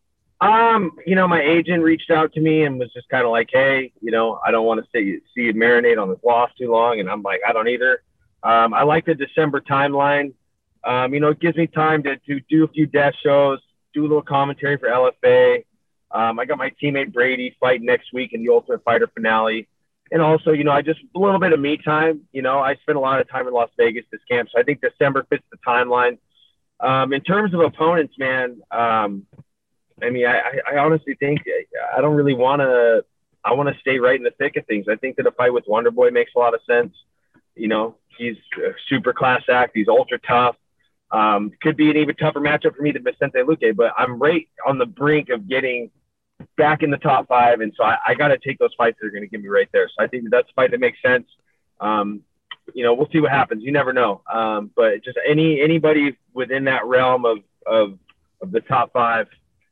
Um, you know, my agent reached out to me and was just kind of like, hey, you know, I don't want to see see you marinate on this loss too long. And I'm like, I don't either. Um, I like the December timeline. Um, you know, it gives me time to, to do a few death shows, do a little commentary for L F A. Um, I got my teammate Brady fight next week in the Ultimate Fighter finale. And also, you know, I just a little bit of me time. You know, I spent a lot of time in Las Vegas this camp. So I think December fits the timeline. Um, in terms of opponents, man, um, I mean, I, I honestly think I don't really want to – I want to stay right in the thick of things. I think that a fight with Wonder Boy makes a lot of sense. You know, he's a super class act. He's ultra tough. Um, could be an even tougher matchup for me than Vicente Luque, but I'm right on the brink of getting back in the top five. And so I, I got to take those fights that are going to get me right there. So I think that that's a fight that makes sense. Um, you know, we'll see what happens. You never know. Um, but just any anybody within that realm of, of, of the top five,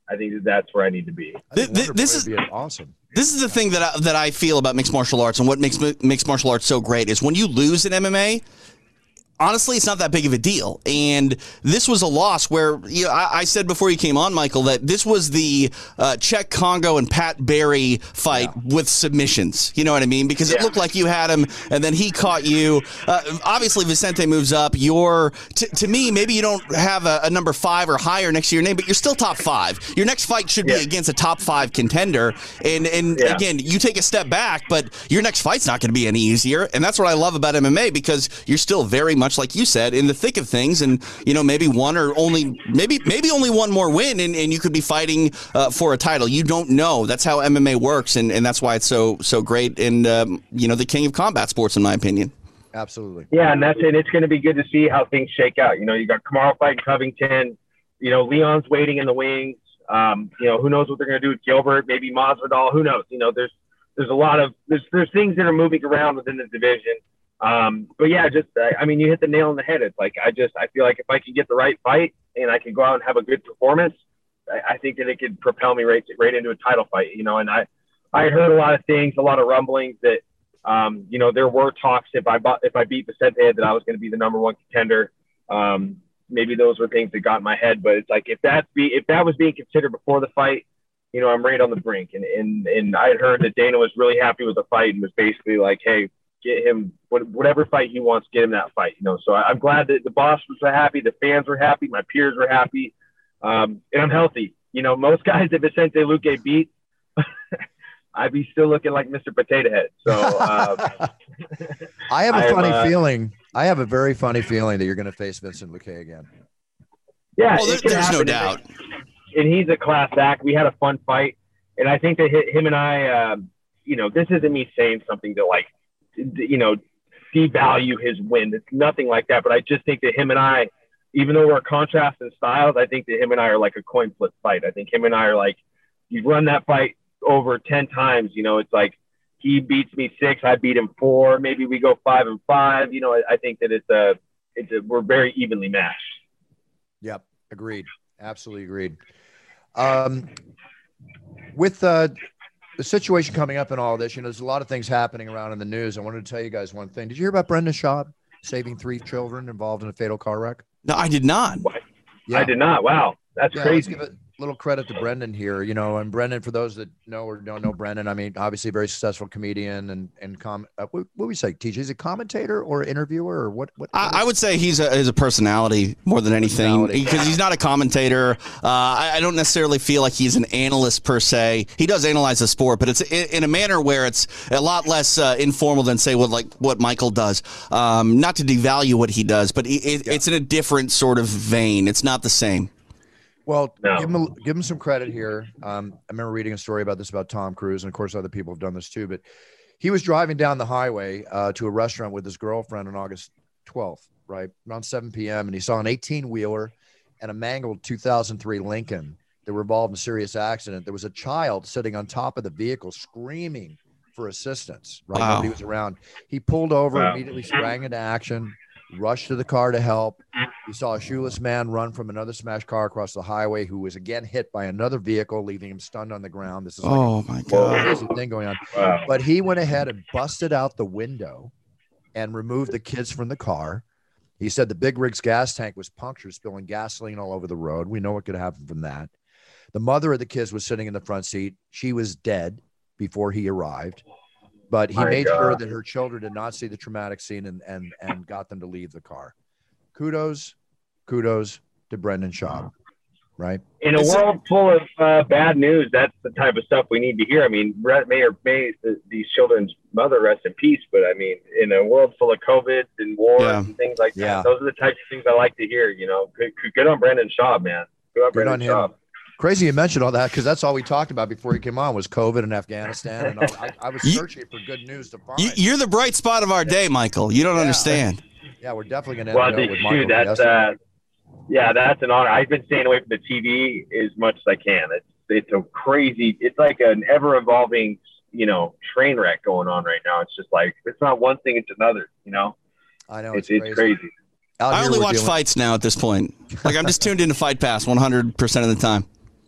I think that that's where I need to be. Th- th- this is awesome. This is the thing that I, that I feel about mixed martial arts, and what makes mixed martial arts so great is when you lose in M M A. Honestly, it's not that big of a deal. And this was a loss where, you know, I, I said before you came on, Michael, that this was the uh, Czech Congo and Pat Barry fight yeah. with submissions. You know what I mean? Because yeah. it looked like you had him, and then he caught you. Uh, obviously, Vicente moves up. You're, t- to me, maybe you don't have a, a number five or higher next to your name, but you're still top five. Your next fight should yeah. be against a top five contender. And, and yeah. again, you take a step back, but your next fight's not going to be any easier. And that's what I love about M M A, because you're still very much, like you said, in the thick of things, and you know maybe one or only maybe maybe only one more win, and, and you could be fighting uh, for a title. You don't know. That's how M M A works, and, and that's why it's so so great, and um, you know the king of combat sports, in my opinion. Absolutely. Yeah, and that's it. It's going to be good to see how things shake out. You know, you got Kamaru fighting Covington. You know, Leon's waiting in the wings. Um, you know, who knows what they're going to do with Gilbert? Maybe Masvidal. Who knows? You know, there's there's a lot of there's there's things that are moving around within the division. Um, but yeah, just, I mean, you hit the nail on the head. It's like, I just, I feel like if I can get the right fight and I can go out and have a good performance, I, I think that it could propel me right, to, right into a title fight, you know, and I, I heard a lot of things, a lot of rumblings that, um, you know, there were talks if I bought, if I beat Vicente that I was going to be the number one contender. Um, maybe those were things that got in my head, but it's like, if that be, if that was being considered before the fight, you know, I'm right on the brink. And, and, and I had heard that Dana was really happy with the fight and was basically like, hey, get him whatever fight he wants, get him that fight, you know. So I'm glad that the boss was happy, the fans were happy, my peers were happy, um, and I'm healthy. You know, most guys that Vicente Luque beat, I'd be still looking like Mister Potato Head. So um, I have a I'm, funny uh, feeling. I have a very funny feeling that you're going to face Vincent Luque again. Yeah, well, there, there's no doubt. And he's a class act. We had a fun fight, and I think that him and I, um, you know, this isn't me saying something to like, you know, devalue his win. It's nothing like that. But I just think that him and I, even though we're contrast in styles, I think that him and I are like a coin flip fight. I think him and I are like, you run that fight over ten times, you know, it's like he beats me six, I beat him four, maybe we go five and five. You know, I, I think that it's a, it's a, we're very evenly matched. Yep. Agreed. Absolutely agreed. Um, with, uh, the situation coming up and all this, you know, there's a lot of things happening around in the news. I wanted to tell you guys one thing. Did you hear about Brendan Schaub saving three children involved in a fatal car wreck? No, I did not. Yeah. I did not. Wow. That's yeah, crazy. Let's give a little credit to Brendan here, you know, and Brendan, for those that know or don't know Brendan, I mean, obviously a very successful comedian and, and com, uh, what, what would we say, T J? Is he a commentator or interviewer or what? what, what I, I would say he's a, he's a personality more than anything, because he's not a commentator. Uh, I, I don't necessarily feel like he's an analyst per se. He does analyze the sport, but it's in, in a manner where it's a lot less uh, informal than, say, what like what Michael does. Um, not to devalue what he does, but it, it, yeah. it's in a different sort of vein. It's not the same. Well, no. give him a, give him some credit here. Um, I remember reading a story about this about Tom Cruise, and of course, other people have done this too. But he was driving down the highway uh, to a restaurant with his girlfriend on August twelfth, right around seven p.m., and he saw an eighteen wheeler and a mangled two thousand three Lincoln that were involved in a serious accident. There was a child sitting on top of the vehicle screaming for assistance. Right, wow. Nobody was around. He pulled over, wow. immediately sprang into action. Rushed to the car to help. He saw a shoeless man run from another smashed car across the highway, who was again hit by another vehicle, leaving him stunned on the ground. This is like oh a my god, crazy thing going on. Wow. But he went ahead and busted out the window and removed the kids from the car. He said the Big Rig's gas tank was punctured, spilling gasoline all over the road. We know what could happen from that. The mother of the kids was sitting in the front seat. She was dead before he arrived. But he My made God. sure that her children did not see the traumatic scene and, and, and got them to leave the car. Kudos, kudos to Brendan Schaub, right? In a Is world it, full of uh, bad news, that's the type of stuff we need to hear. I mean, may or may the, these children's mother rest in peace, but I mean, in a world full of COVID and wars yeah. and things like yeah. that, those are the types of things I like to hear. You know, good, good on Brendan Schaub, man. Good on Good Brendan on him. Schaub. Crazy you mentioned all that, because that's all we talked about before he came on was COVID and Afghanistan. And all, I, I was searching for good news to find. You, you're the bright spot of our day, Michael. You don't Yeah. understand. Yeah, we're definitely going to Well, end it with dude, Michael. that's uh, yeah, that's an honor. I've been staying away from the T V as much as I can. It's it's a crazy. It's like an ever evolving, you know, train wreck going on right now. It's just like it's not one thing; it's another. You know, I know it's it's, it's crazy. crazy. Out I here only we're watch dealing- fights now at this point. Like I'm just tuned into Fight Pass one hundred percent of the time.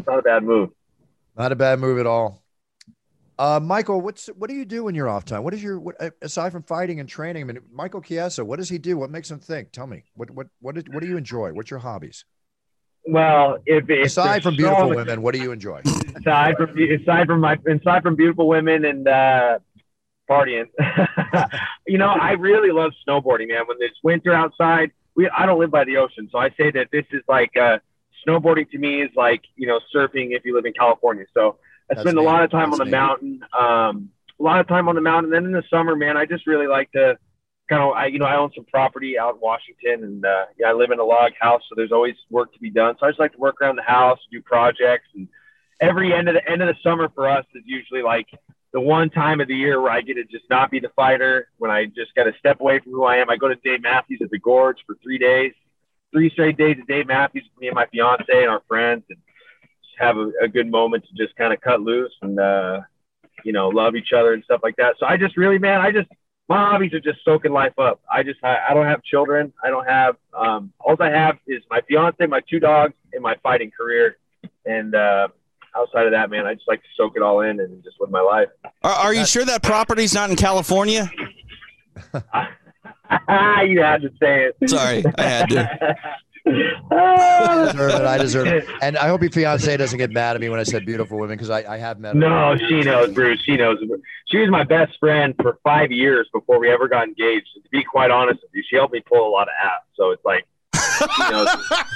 not a bad move. Not a bad move at all. Uh, Michael, what's what do you do in your off time? What is your what, aside from fighting and training? I mean, Michael Chiesa, what does he do? What makes him think? Tell me. What what what did, what do you enjoy? What's your hobbies? Well, if, if aside from beautiful so, women, what do you enjoy? Aside from aside from my aside from beautiful women and uh, partying, you know, I really love snowboarding, man. When it's winter outside, we I don't live by the ocean, so I say that this is like uh, snowboarding to me is like, you know, surfing if you live in California. So I That's spend neat. a lot of time That's on the neat. mountain, um, a lot of time on the mountain. Then in the summer, man, I just really like to kind of, I, you know, I own some property out in Washington, and uh, yeah, I live in a log house, so there's always work to be done. So I just like to work around the house, do projects, and every end of the end of the summer for us is usually like the one time of the year where I get to just not be the fighter, when I just got to step away from who I am. I go to Dave Matthews at the Gorge for three days, three straight days at Dave Matthews, me and my fiance and our friends, and just have a, a good moment to just kind of cut loose and, uh, you know, love each other and stuff like that. So I just really, man, I just, my hobbies are just soaking life up. I just, I, I don't have children. I don't have, um, all I have is my fiance, my two dogs, and my fighting career. And, uh, outside of that, man, I just like to soak it all in and just live my life. Are, are you sure that property's not in California? You had to say it. Sorry, I had to. I deserve it. I deserve it. And I hope your fiance doesn't get mad at me when I said beautiful women, because I, I have met her. No, she knows, Bruce. She knows. She was my best friend for five years before we ever got engaged. And to be quite honest with you, she helped me pull a lot of ass. So it's like, she knows.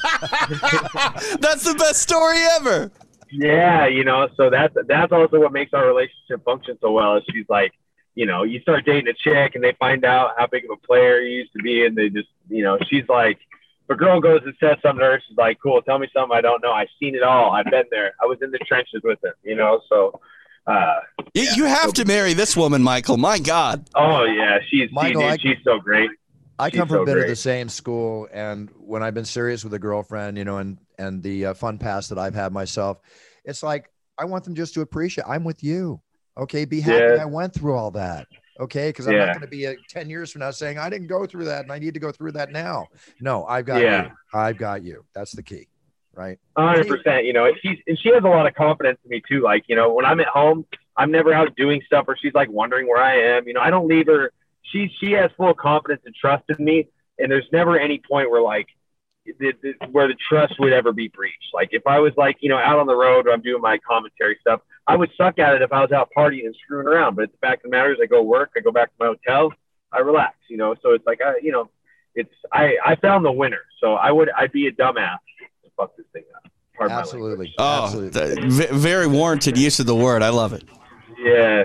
That's the best story ever. Yeah, you know, so that's that's also what makes our relationship function so well. Is she's like, you know, you start dating a chick and they find out how big of a player you used to be, and they just, you know, she's like, if a girl goes and says something to her, she's like, cool, tell me something I don't know. I've seen it all. I've been there. I was in the trenches with him, you know, so. Uh, you, yeah. you have to marry this woman, Michael. My God. Oh, yeah, she's, Michael, she, I, she's so great. I she's come from so a bit great. of the same school, and when I've been serious with a girlfriend, you know, and, and the uh, fun past that I've had myself, it's like, I want them just to appreciate I'm with you. Okay. Be happy yeah. I went through all that. Okay. Cause I'm yeah. not going to be a ten years from now saying I didn't go through that and I need to go through that now. No, I've got yeah. you. I've got you. That's the key. Right. A hundred percent. You know, and she's, and she has a lot of confidence in me too. Like, you know, when I'm at home, I'm never out doing stuff where she's like wondering where I am. You know, I don't leave her. She, she has full confidence and trust in me. And there's never any point where like, The, the, where the trust would ever be breached. Like if I was like, you know, out on the road or I'm doing my commentary stuff, I would suck at it if I was out partying and screwing around. But the fact of the matter is I go work, I go back to my hotel, I relax, you know? So it's like, I, you know, it's, I, I found the winner. So I would, I'd be a dumbass to fuck this thing up. Pardon Absolutely. Oh, Absolutely. The, very warranted use of the word. I love it. Yeah.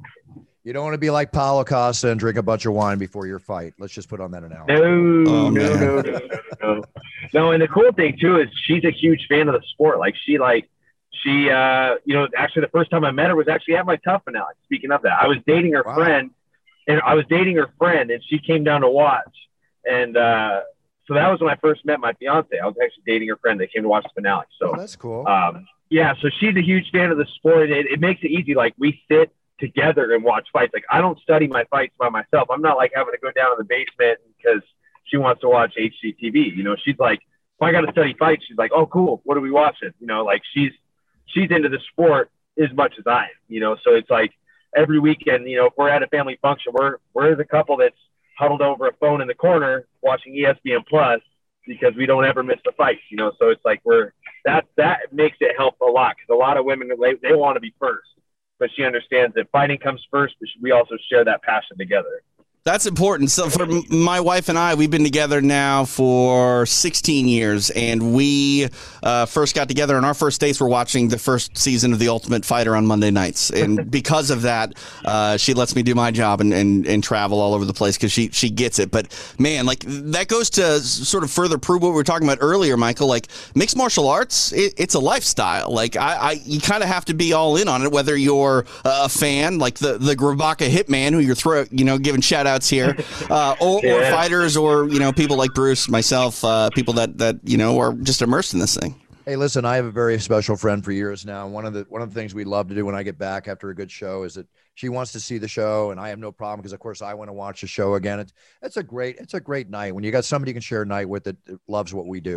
You don't want to be like Paulo Costa and drink a bunch of wine before your fight. Let's just put on that analogy. No, oh, no, no, no, no, no. No, and the cool thing too is she's a huge fan of the sport. Like she, like she, uh, you know, actually the first time I met her was actually at my Tough finale. Speaking of that, I was dating her wow. friend, and I was dating her friend, and she came down to watch, and uh, so that was when I first met my fiance. I was actually dating her friend that came to watch the finale. So oh, that's cool. Um, yeah, so she's a huge fan of the sport. It, it makes it easy. Like we sit together and watch fights. Like I don't study my fights by myself. I'm not like having to go down in the basement because she wants to watch H G T V. You know, she's like, if I got to study fights, she's like, oh, cool. What are we watching? You know, like she's, she's into the sport as much as I am, you know? So it's like every weekend, you know, if we're at a family function, we're, we're the couple that's huddled over a phone in the corner watching E S P N Plus because we don't ever miss the fights, you know? So it's like, we're, that, that makes it help a lot. Cause a lot of women, they, they want to be first, but she understands that fighting comes first, but we also share that passion together. That's important. So for my wife and I, we've been together now for sixteen years, and we uh, first got together on our first dates. We're watching the first season of The Ultimate Fighter on Monday nights, and because of that, uh, she lets me do my job and, and, and travel all over the place because she she gets it. But man, like that goes to sort of further prove what we were talking about earlier, Michael. Like mixed martial arts, it, it's a lifestyle. Like I, I you kind of have to be all in on it, whether you're a fan like the the Grabaka Hitman, who you're throw you know giving shout outs here, uh, or, yeah. or fighters, or you know people like Bruce, myself, uh, people that that you know are just immersed in this thing. Hey, listen, I have a very special friend for years now. One of the one of the things we love to do when I get back after a good show is that she wants to see the show, and I have no problem because, of course, I want to watch the show again. It's it's a great it's a great night when you got somebody you can share a night with that loves what we do.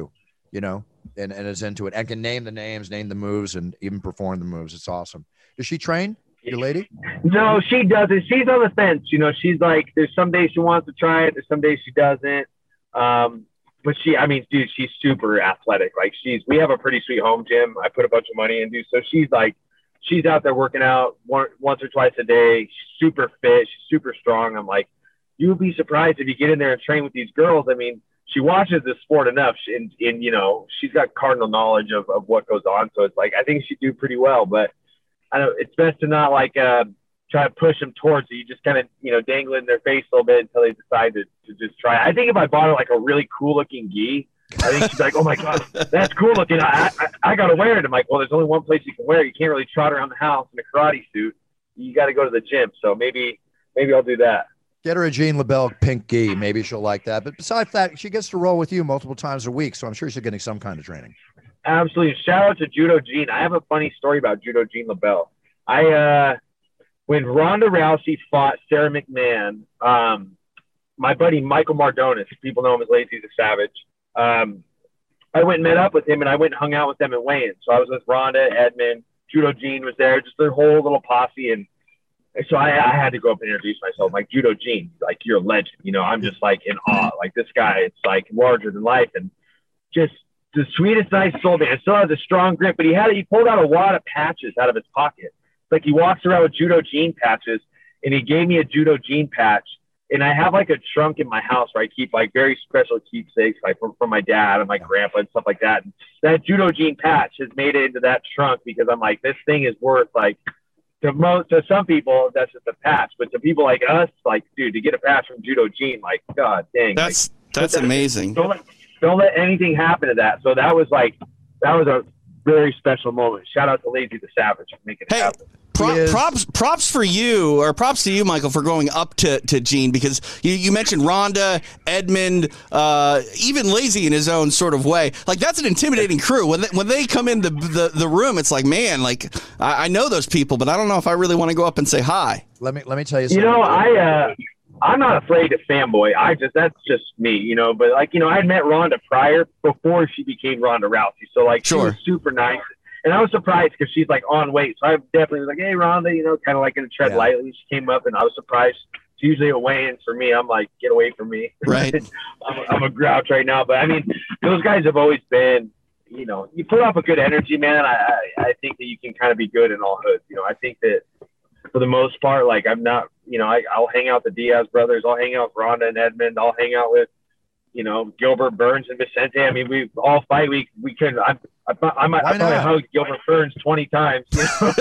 you know, and, and is into it and can name the names, name the moves, and even perform the moves. It's awesome. Does she train, your lady? No, she doesn't. She's on the fence. You know, she's like, there's some days she wants to try it. There's some days she doesn't. Um, but she, I mean, dude, she's super athletic. Like she's, we have a pretty sweet home gym. I put a bunch of money into. So she's like, she's out there working out one, once or twice a day. She's super fit. She's super strong. I'm like, you would be surprised if you get in there and train with these girls. I mean, she watches the sport enough, and, and you know, she's got cardinal knowledge of, of what goes on. So it's like, I think she'd do pretty well, but I don't, it's best to not like uh, try to push them towards it. You just kind of, you know, dangle it in their face a little bit until they decide to, to just try. I think if I bought her like a really cool looking gi, I think she's like, oh my God, that's cool looking. I, I, I got to wear it. I'm like, well, there's only one place you can wear it. You can't really trot around the house in a karate suit. You got to go to the gym. So maybe, maybe I'll do that. Get her a Jean LaBelle pink gi. Maybe she'll like that. But besides that, she gets to roll with you multiple times a week. So I'm sure she's getting some kind of training. Absolutely. Shout out to Judo Jean. I have a funny story about Judo Jean LaBelle. I, uh, when Ronda Rousey fought Sarah McMahon, um, my buddy Michael Mardonis, people know him as Lazy the Savage. Um, I went and met up with him, and I went and hung out with them at weigh-in. So I was with Ronda, Edmund, Judo Jean was there, just their whole little posse. And, and so I, I had to go up and introduce myself, like Judo Jean, like you're a legend. You know, I'm just like in awe. Like this guy, it's like larger than life, and just the sweetest, nice soul. Man, still has a strong grip, but he had he pulled out a wad of patches out of his pocket. Like he walks around with Judo Jean patches, and he gave me a Judo Jean patch. And I have like a trunk in my house where I keep like very special keepsakes, like from, from my dad and my grandpa and stuff like that. And that Judo Jean patch has made it into that trunk because I'm like, this thing is worth like to most, to some people, that's just a patch. But to people like us, like, dude, to get a patch from Judo Jean, like, God dang. That's, like, that's that, amazing. Don't let, don't let anything happen to that. So that was like, that was a very special moment. Shout out to Lazy the Savage for making it hey. happen. Pro- props, props for you, or props to you, Michael, for going up to, to Jean, because you, you mentioned Ronda, Edmund, uh, even Lazy in his own sort of way. Like that's an intimidating crew. When they, when they come in the, the the room, it's like, man, like I, I know those people, but I don't know if I really want to go up and say hi. Let me let me tell you You something. know, I uh, I'm not afraid to fanboy. I just that's just me, you know. But like you know, I had met Ronda prior before she became Ronda Rousey, so like sure. she was super nice. And I was surprised because she's like on weight. So I definitely was like, hey, Ronda, you know, kind of like going to tread yeah. lightly. She came up and I was surprised. It's usually a weigh-in for me. I'm like, get away from me. Right. I'm, a, I'm a grouch right now. But I mean, those guys have always been, you know, you put off a good energy, man. I, I, I think that you can kind of be good in all hoods. You know, I think that for the most part, like I'm not, you know, I, I'll hang out with the Diaz brothers. I'll hang out with Ronda and Edmund. I'll hang out with, you know, Gilbert Burns and Vicente. I mean, we all fight. We we can. I I, I might I probably hugged Gilbert Burns twenty times. You know?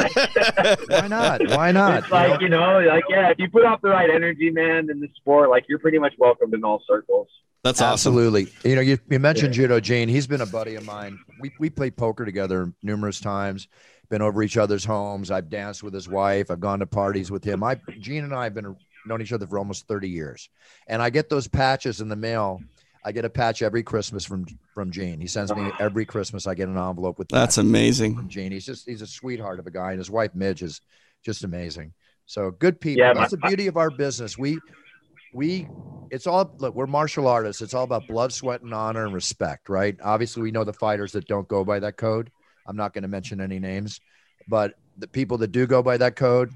Why not? Why not? It's like you know, like yeah, if you put out the right energy, man, in the sport, like you're pretty much welcomed in all circles. That's awesome. Absolutely. You know, you, you mentioned yeah. Judo Jean. He's been a buddy of mine. We we played poker together numerous times. Been over each other's homes. I've danced with his wife. I've gone to parties with him. I Gene and I have been known each other for almost thirty years, and I get those patches in the mail. I get a patch every Christmas from from Gene. He sends me every Christmas. I get an envelope with that's amazing from Gene. He's just he's a sweetheart of a guy, and his wife Midge is just amazing. So good people. Yeah, that's my, the beauty of our business. We we it's all look. We're martial artists. It's all about blood, sweat, and honor and respect, right? Obviously, we know the fighters that don't go by that code. I'm not going to mention any names, but the people that do go by that code,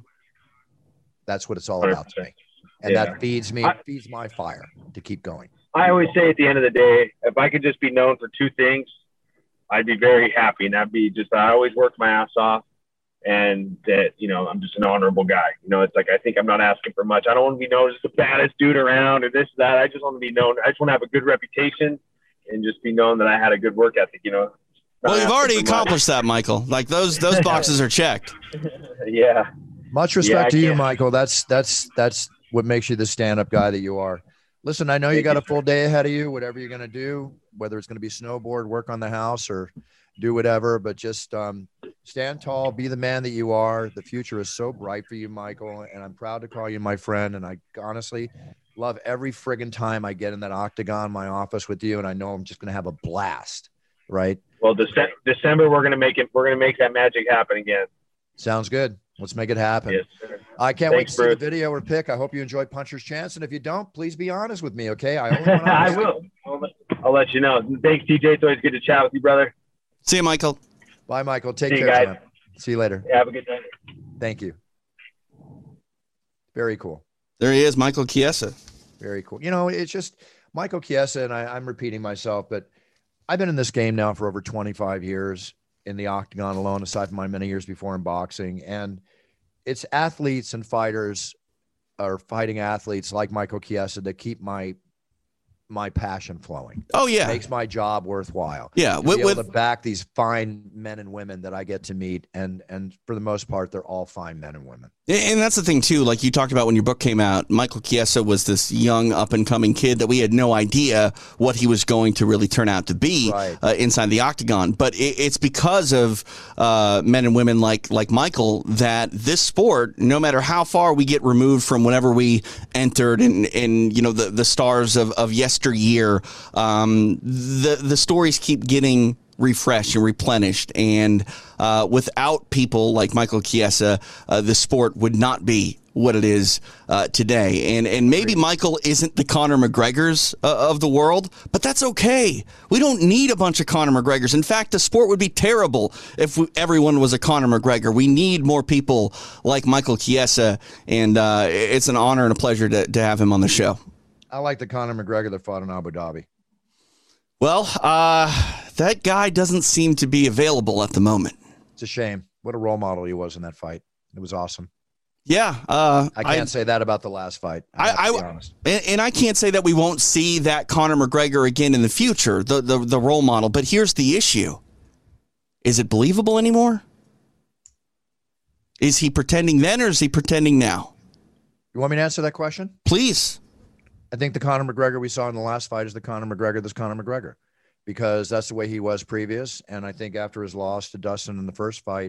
that's what it's all about to me, and yeah. that feeds me I, feeds my fire to keep going. I always say at the end of the day, if I could just be known for two things, I'd be very happy. And that'd be just, I always work my ass off and that, you know, I'm just an honorable guy. You know, it's like, I think I'm not asking for much. I don't want to be known as the baddest dude around or this, that. I just want to be known. I just want to have a good reputation and just be known that I had a good work ethic, you know. Well, you've already accomplished that, Michael. Like those, those boxes are checked. Yeah. Much respect yeah, to you, Michael. That's, that's, that's what makes you the stand-up guy that you are. Listen, I know you got a full day ahead of you, whatever you're going to do, whether it's going to be snowboard, work on the house, or do whatever, but just um, stand tall, be the man that you are. The future is so bright for you, Michael, and I'm proud to call you my friend. And I honestly love every friggin' time I get in that octagon, my office with you, and I know I'm just going to have a blast, right? Well, Dece- December, we're going to make it, we're going to make that magic happen again. Sounds good. Let's make it happen. Yes, sir. I can't Thanks, wait to Bruce. see the video or pick. I hope you enjoy Puncher's Chance. And if you don't, please be honest with me, okay? I, only want I will. I'll let you know. Thanks, T J. It's always good to chat with you, brother. See you, Michael. Bye, Michael. Take See you care, guys. champ. See you later. Yeah, have a good night. Thank you. Very cool. There he is, Michael Chiesa. Very cool. You know, it's just Michael Chiesa, and I, I'm repeating myself, but I've been in this game now for over twenty-five years in the octagon alone, aside from my many years before in boxing. And it's athletes and fighters or fighting athletes like Michael Chiesa that keep my my passion flowing. Oh, yeah. Makes my job worthwhile. Yeah. To With, be able with, to back these fine men and women that I get to meet. And, and for the most part, they're all fine men and women. And that's the thing, too, like you talked about when your book came out, Michael Chiesa was this young, up-and-coming kid that we had no idea what he was going to really turn out to be Right. uh, inside the octagon. But it, it's because of uh, men and women like like Michael that this sport, no matter how far we get removed from whenever we entered and, and you know, the, the stars of, of yesteryear, um, the, the stories keep getting refreshed and replenished, and uh, without people like Michael Chiesa, uh, the sport would not be what it is uh, today. And and maybe Michael isn't the Conor McGregors uh, of the world, but that's okay. We don't need a bunch of Conor McGregors. In fact, the sport would be terrible if we, everyone was a Conor McGregor. We need more people like Michael Chiesa, and uh, it's an honor and a pleasure to, to have him on the show. I like the Conor McGregor that fought in Abu Dhabi. Well, uh, that guy doesn't seem to be available at the moment. It's a shame. What a role model he was in that fight. It was awesome. Yeah. Uh, I can't I, say that about the last fight. I, I, I and, and I can't say that we won't see that Conor McGregor again in the future, the, the, the role model. But here's the issue. Is it believable anymore? Is he pretending then, or is he pretending now? You want me to answer that question? Please. I think the Conor McGregor we saw in the last fight is the Conor McGregor that's Conor McGregor, because that's the way he was previous. And I think after his loss to Dustin in the first fight,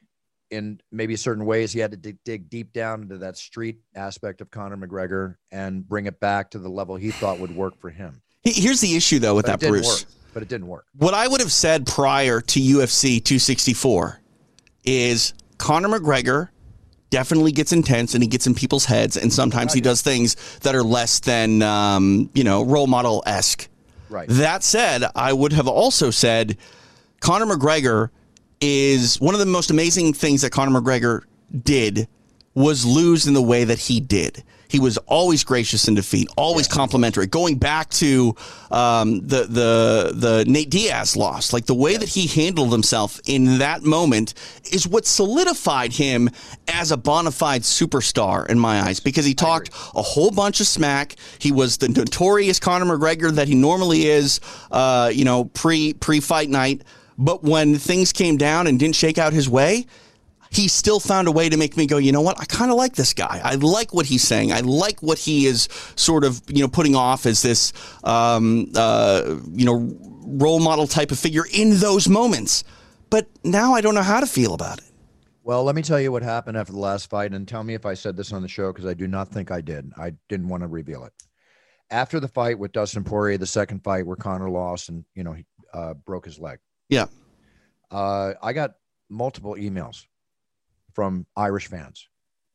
in maybe certain ways, he had to dig, dig deep down into that street aspect of Conor McGregor and bring it back to the level he thought would work for him. Here's the issue, though, with but that, Bruce. Work, but it didn't work. What I would have said prior to U F C two sixty-four is Conor McGregor definitely gets intense and he gets in people's heads, and sometimes he does things that are less than, um, you know, role model-esque. Right. That said, I would have also said Conor McGregor is one of the most amazing things that Conor McGregor did was lose in the way that he did. He was always gracious in defeat, always complimentary. Going back to um, the the the Nate Diaz loss, like the way yes. that he handled himself in that moment is what solidified him as a bona fide superstar in my eyes, because he talked a whole bunch of smack. He was the notorious Conor McGregor that he normally is, uh, you know, pre pre fight night. But when things came down and didn't shake out his way, he still found a way to make me go, you know what? I kind of like this guy. I like what he's saying. I like what he is sort of, you know, putting off as this, um, uh, you know, role model type of figure in those moments. But now I don't know how to feel about it. Well, let me tell you what happened after the last fight, and tell me if I said this on the show, because I do not think I did. I didn't want to reveal it. After the fight with Dustin Poirier, the second fight where Conor lost and, you know, he uh, broke his leg. Yeah. Uh, I got multiple emails from Irish fans,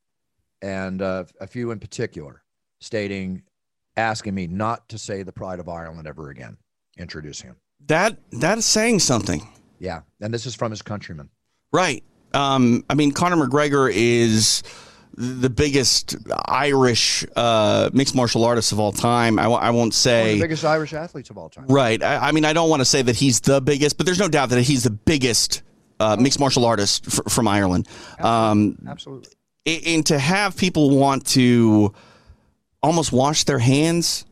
and uh, a few in particular, stating, asking me not to say the Pride of Ireland ever again, introducing him. That that is saying something. Yeah, and this is from his countrymen. Right. Um, I mean, Conor McGregor is the biggest Irish uh, mixed martial artist of all time. I, w- I won't say... One of the biggest Irish athletes of all time. Right. I, I mean, I don't want to say that he's the biggest, but there's no doubt that he's the biggest Uh, mixed martial artist f- from Ireland. Um, Absolutely. And to have people want to almost wash their hands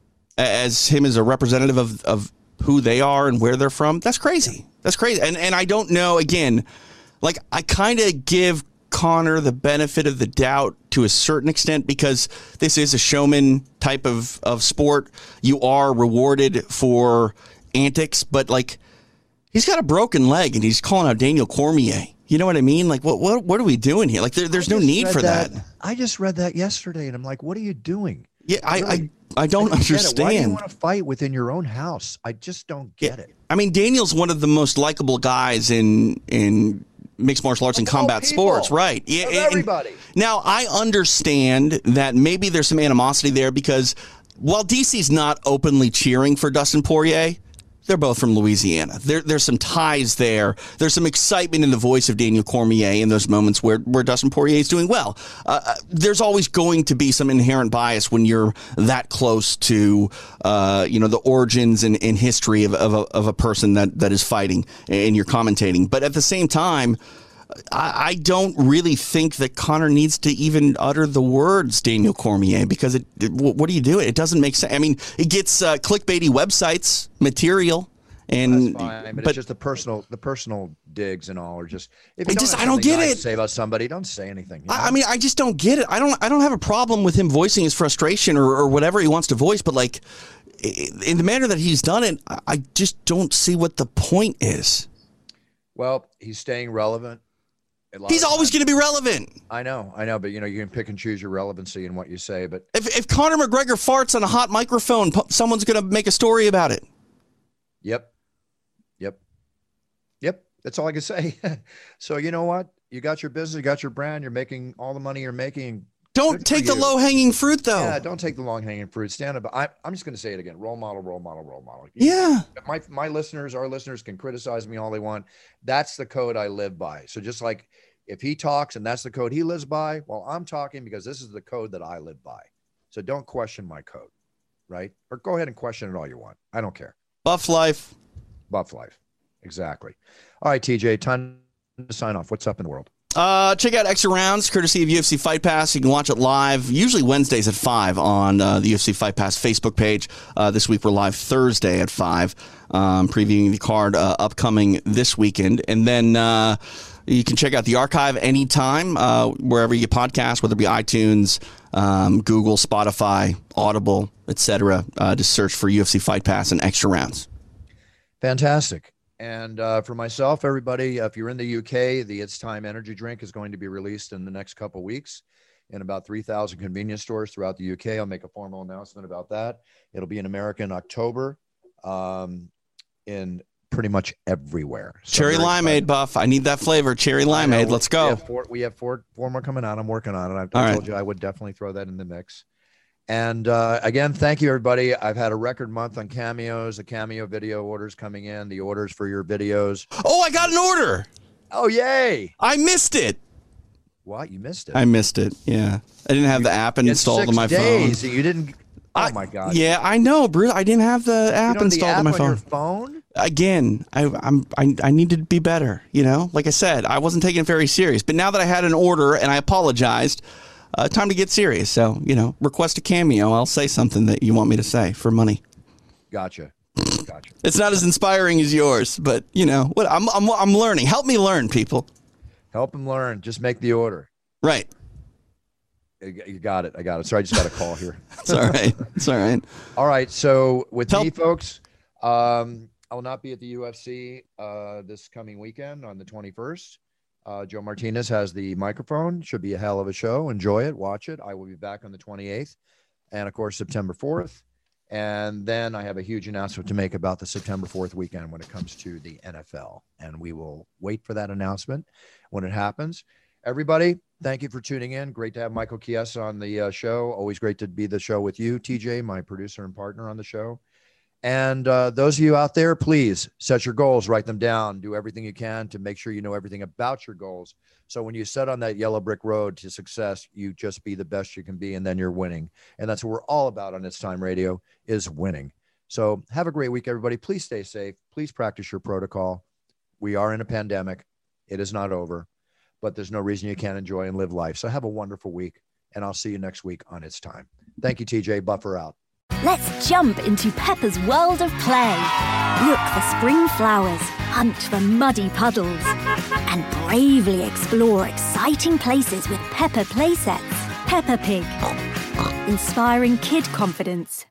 as him as a representative of, of who they are and where they're from, that's crazy. That's crazy. And and I don't know, again, like I kind of give Conor the benefit of the doubt to a certain extent, because this is a showman type of, of sport. You are rewarded for antics, but like, he's got a broken leg, and he's calling out Daniel Cormier. You know what I mean? Like, what what what are we doing here? Like, there, there's no need for that. that. I just read that yesterday, and I'm like, what are you doing? Yeah, I really, I, I don't I understand. Why do you want to fight within your own house? I just don't get yeah. it. I mean, Daniel's one of the most likable guys in in mixed martial arts and combat people. sports, right? Yeah, and, everybody. Now, I understand that maybe there's some animosity there, because while D C's not openly cheering for Dustin Poirier, they're both from Louisiana. There, there's some ties there. There's some excitement in the voice of Daniel Cormier in those moments where, where Dustin Poirier is doing well. Uh, there's always going to be some inherent bias when you're that close to, uh, you know, the origins and, and history of, of, a, of a person that, that is fighting and you're commentating. But at the same time, I, I don't really think that Conor needs to even utter the words Daniel Cormier because it, it, what do you do? It doesn't make sense. I mean, it gets uh, clickbaity websites material, and That's fine, but, but it's just the personal, the personal digs and all are just. If you I don't just have I don't something get nice it. to say about somebody, don't say anything. You know? I, I mean, I just don't get it. I don't. I don't have a problem with him voicing his frustration or, or whatever he wants to voice, but like in the manner that he's done it, I just don't see what the point is. Well, he's staying relevant. He's always going to be relevant. I know, I know, but you know, you can pick and choose your relevancy in what you say. But if if Conor McGregor farts on a hot microphone, someone's going to make a story about it. Yep, yep, yep. That's all I can say. So you know what? You got your business, you got your brand. You're making all the money you're making. Don't take the low hanging fruit, though. Yeah, don't take the long hanging fruit. Stand up. I, I'm just going to say it again. Role model, role model, role model. Yeah. My my listeners, our listeners can criticize me all they want. That's the code I live by. So just like. If he talks and that's the code he lives by, well, I'm talking because this is the code that I live by. So don't question my code, right? Or go ahead and question it all you want. I don't care. Buff life. Buff life. Exactly. All right, T J, time to sign off. What's up in the world? Uh, check out Extra Rounds, courtesy of U F C Fight Pass. You can watch it live, usually Wednesdays at five on uh, the U F C Fight Pass Facebook page. Uh, this week we're live Thursday at five, um, previewing the card uh, upcoming this weekend. And then uh, you can check out the archive anytime, uh, wherever you get podcasts, whether it be iTunes, um, Google, Spotify, Audible, et cetera. Uh, just search for U F C Fight Pass and Extra Rounds. Fantastic. And uh, for myself, everybody, if you're in the U K, the It's Time energy drink is going to be released in the next couple of weeks in about three thousand convenience stores throughout the U K. I'll make a formal announcement about that. It'll be in America in October, um, in pretty much everywhere. So Cherry limeade, Buff. I need that flavor. Cherry limeade. Let's go. We have four, we have four, four more coming out. I'm working on it. I, I told right. you I would definitely throw that in the mix. And uh, again, thank you, everybody. I've had a record month on Cameos, the Cameo video orders coming in, the orders for your videos. Oh, I got an order. Oh, yay. I missed it. What? You missed it? I missed it. Yeah. I didn't have you, the app installed on my days, phone. You didn't. Oh, I, my God. Yeah, I know, Bruce. I didn't have the app you don't installed the app on my on phone. Your phone? Again, I, I'm, I, I need to be better. You know, like I said, I wasn't taking it very serious. But now that I had an order and I apologized, Uh, time to get serious. So, you know, request a Cameo. I'll say something that you want me to say for money. Gotcha. Gotcha. It's not as inspiring as yours, but, you know, what I'm, I'm, I'm learning. Help me learn, people. Help them learn. Just make the order. Right. You got it. I got it. Sorry, I just got a call here. It's all right. It's all right. All right. So with Tell- me, folks, um, I will not be at the U F C uh, this coming weekend on the twenty-first. Uh, Joe Martinez has the microphone. Should be a hell of a show. Enjoy it. Watch it. I will be back on the twenty-eighth and, of course, September fourth. And then I have a huge announcement to make about the September fourth weekend when it comes to the N F L. And we will wait for that announcement when it happens. Everybody, thank you for tuning in. Great to have Michael Chiesa on the uh, show. Always great to be the show with you, T J, my producer and partner on the show. And uh, those of you out there, please set your goals, write them down, do everything you can to make sure you know everything about your goals. So when you set on that yellow brick road to success, you just be the best you can be, and then you're winning. And that's what we're all about on It's Time Radio, is winning. So have a great week, everybody. Please stay safe. Please practice your protocol. We are in a pandemic. It is not over, but there's no reason you can't enjoy and live life. So have a wonderful week, and I'll see you next week on It's Time. Thank you, T J. Buffer out. Let's jump into Peppa's world of play. Look for spring flowers, hunt for muddy puddles, and bravely explore exciting places with Peppa Playsets. Peppa Pig, inspiring kid confidence.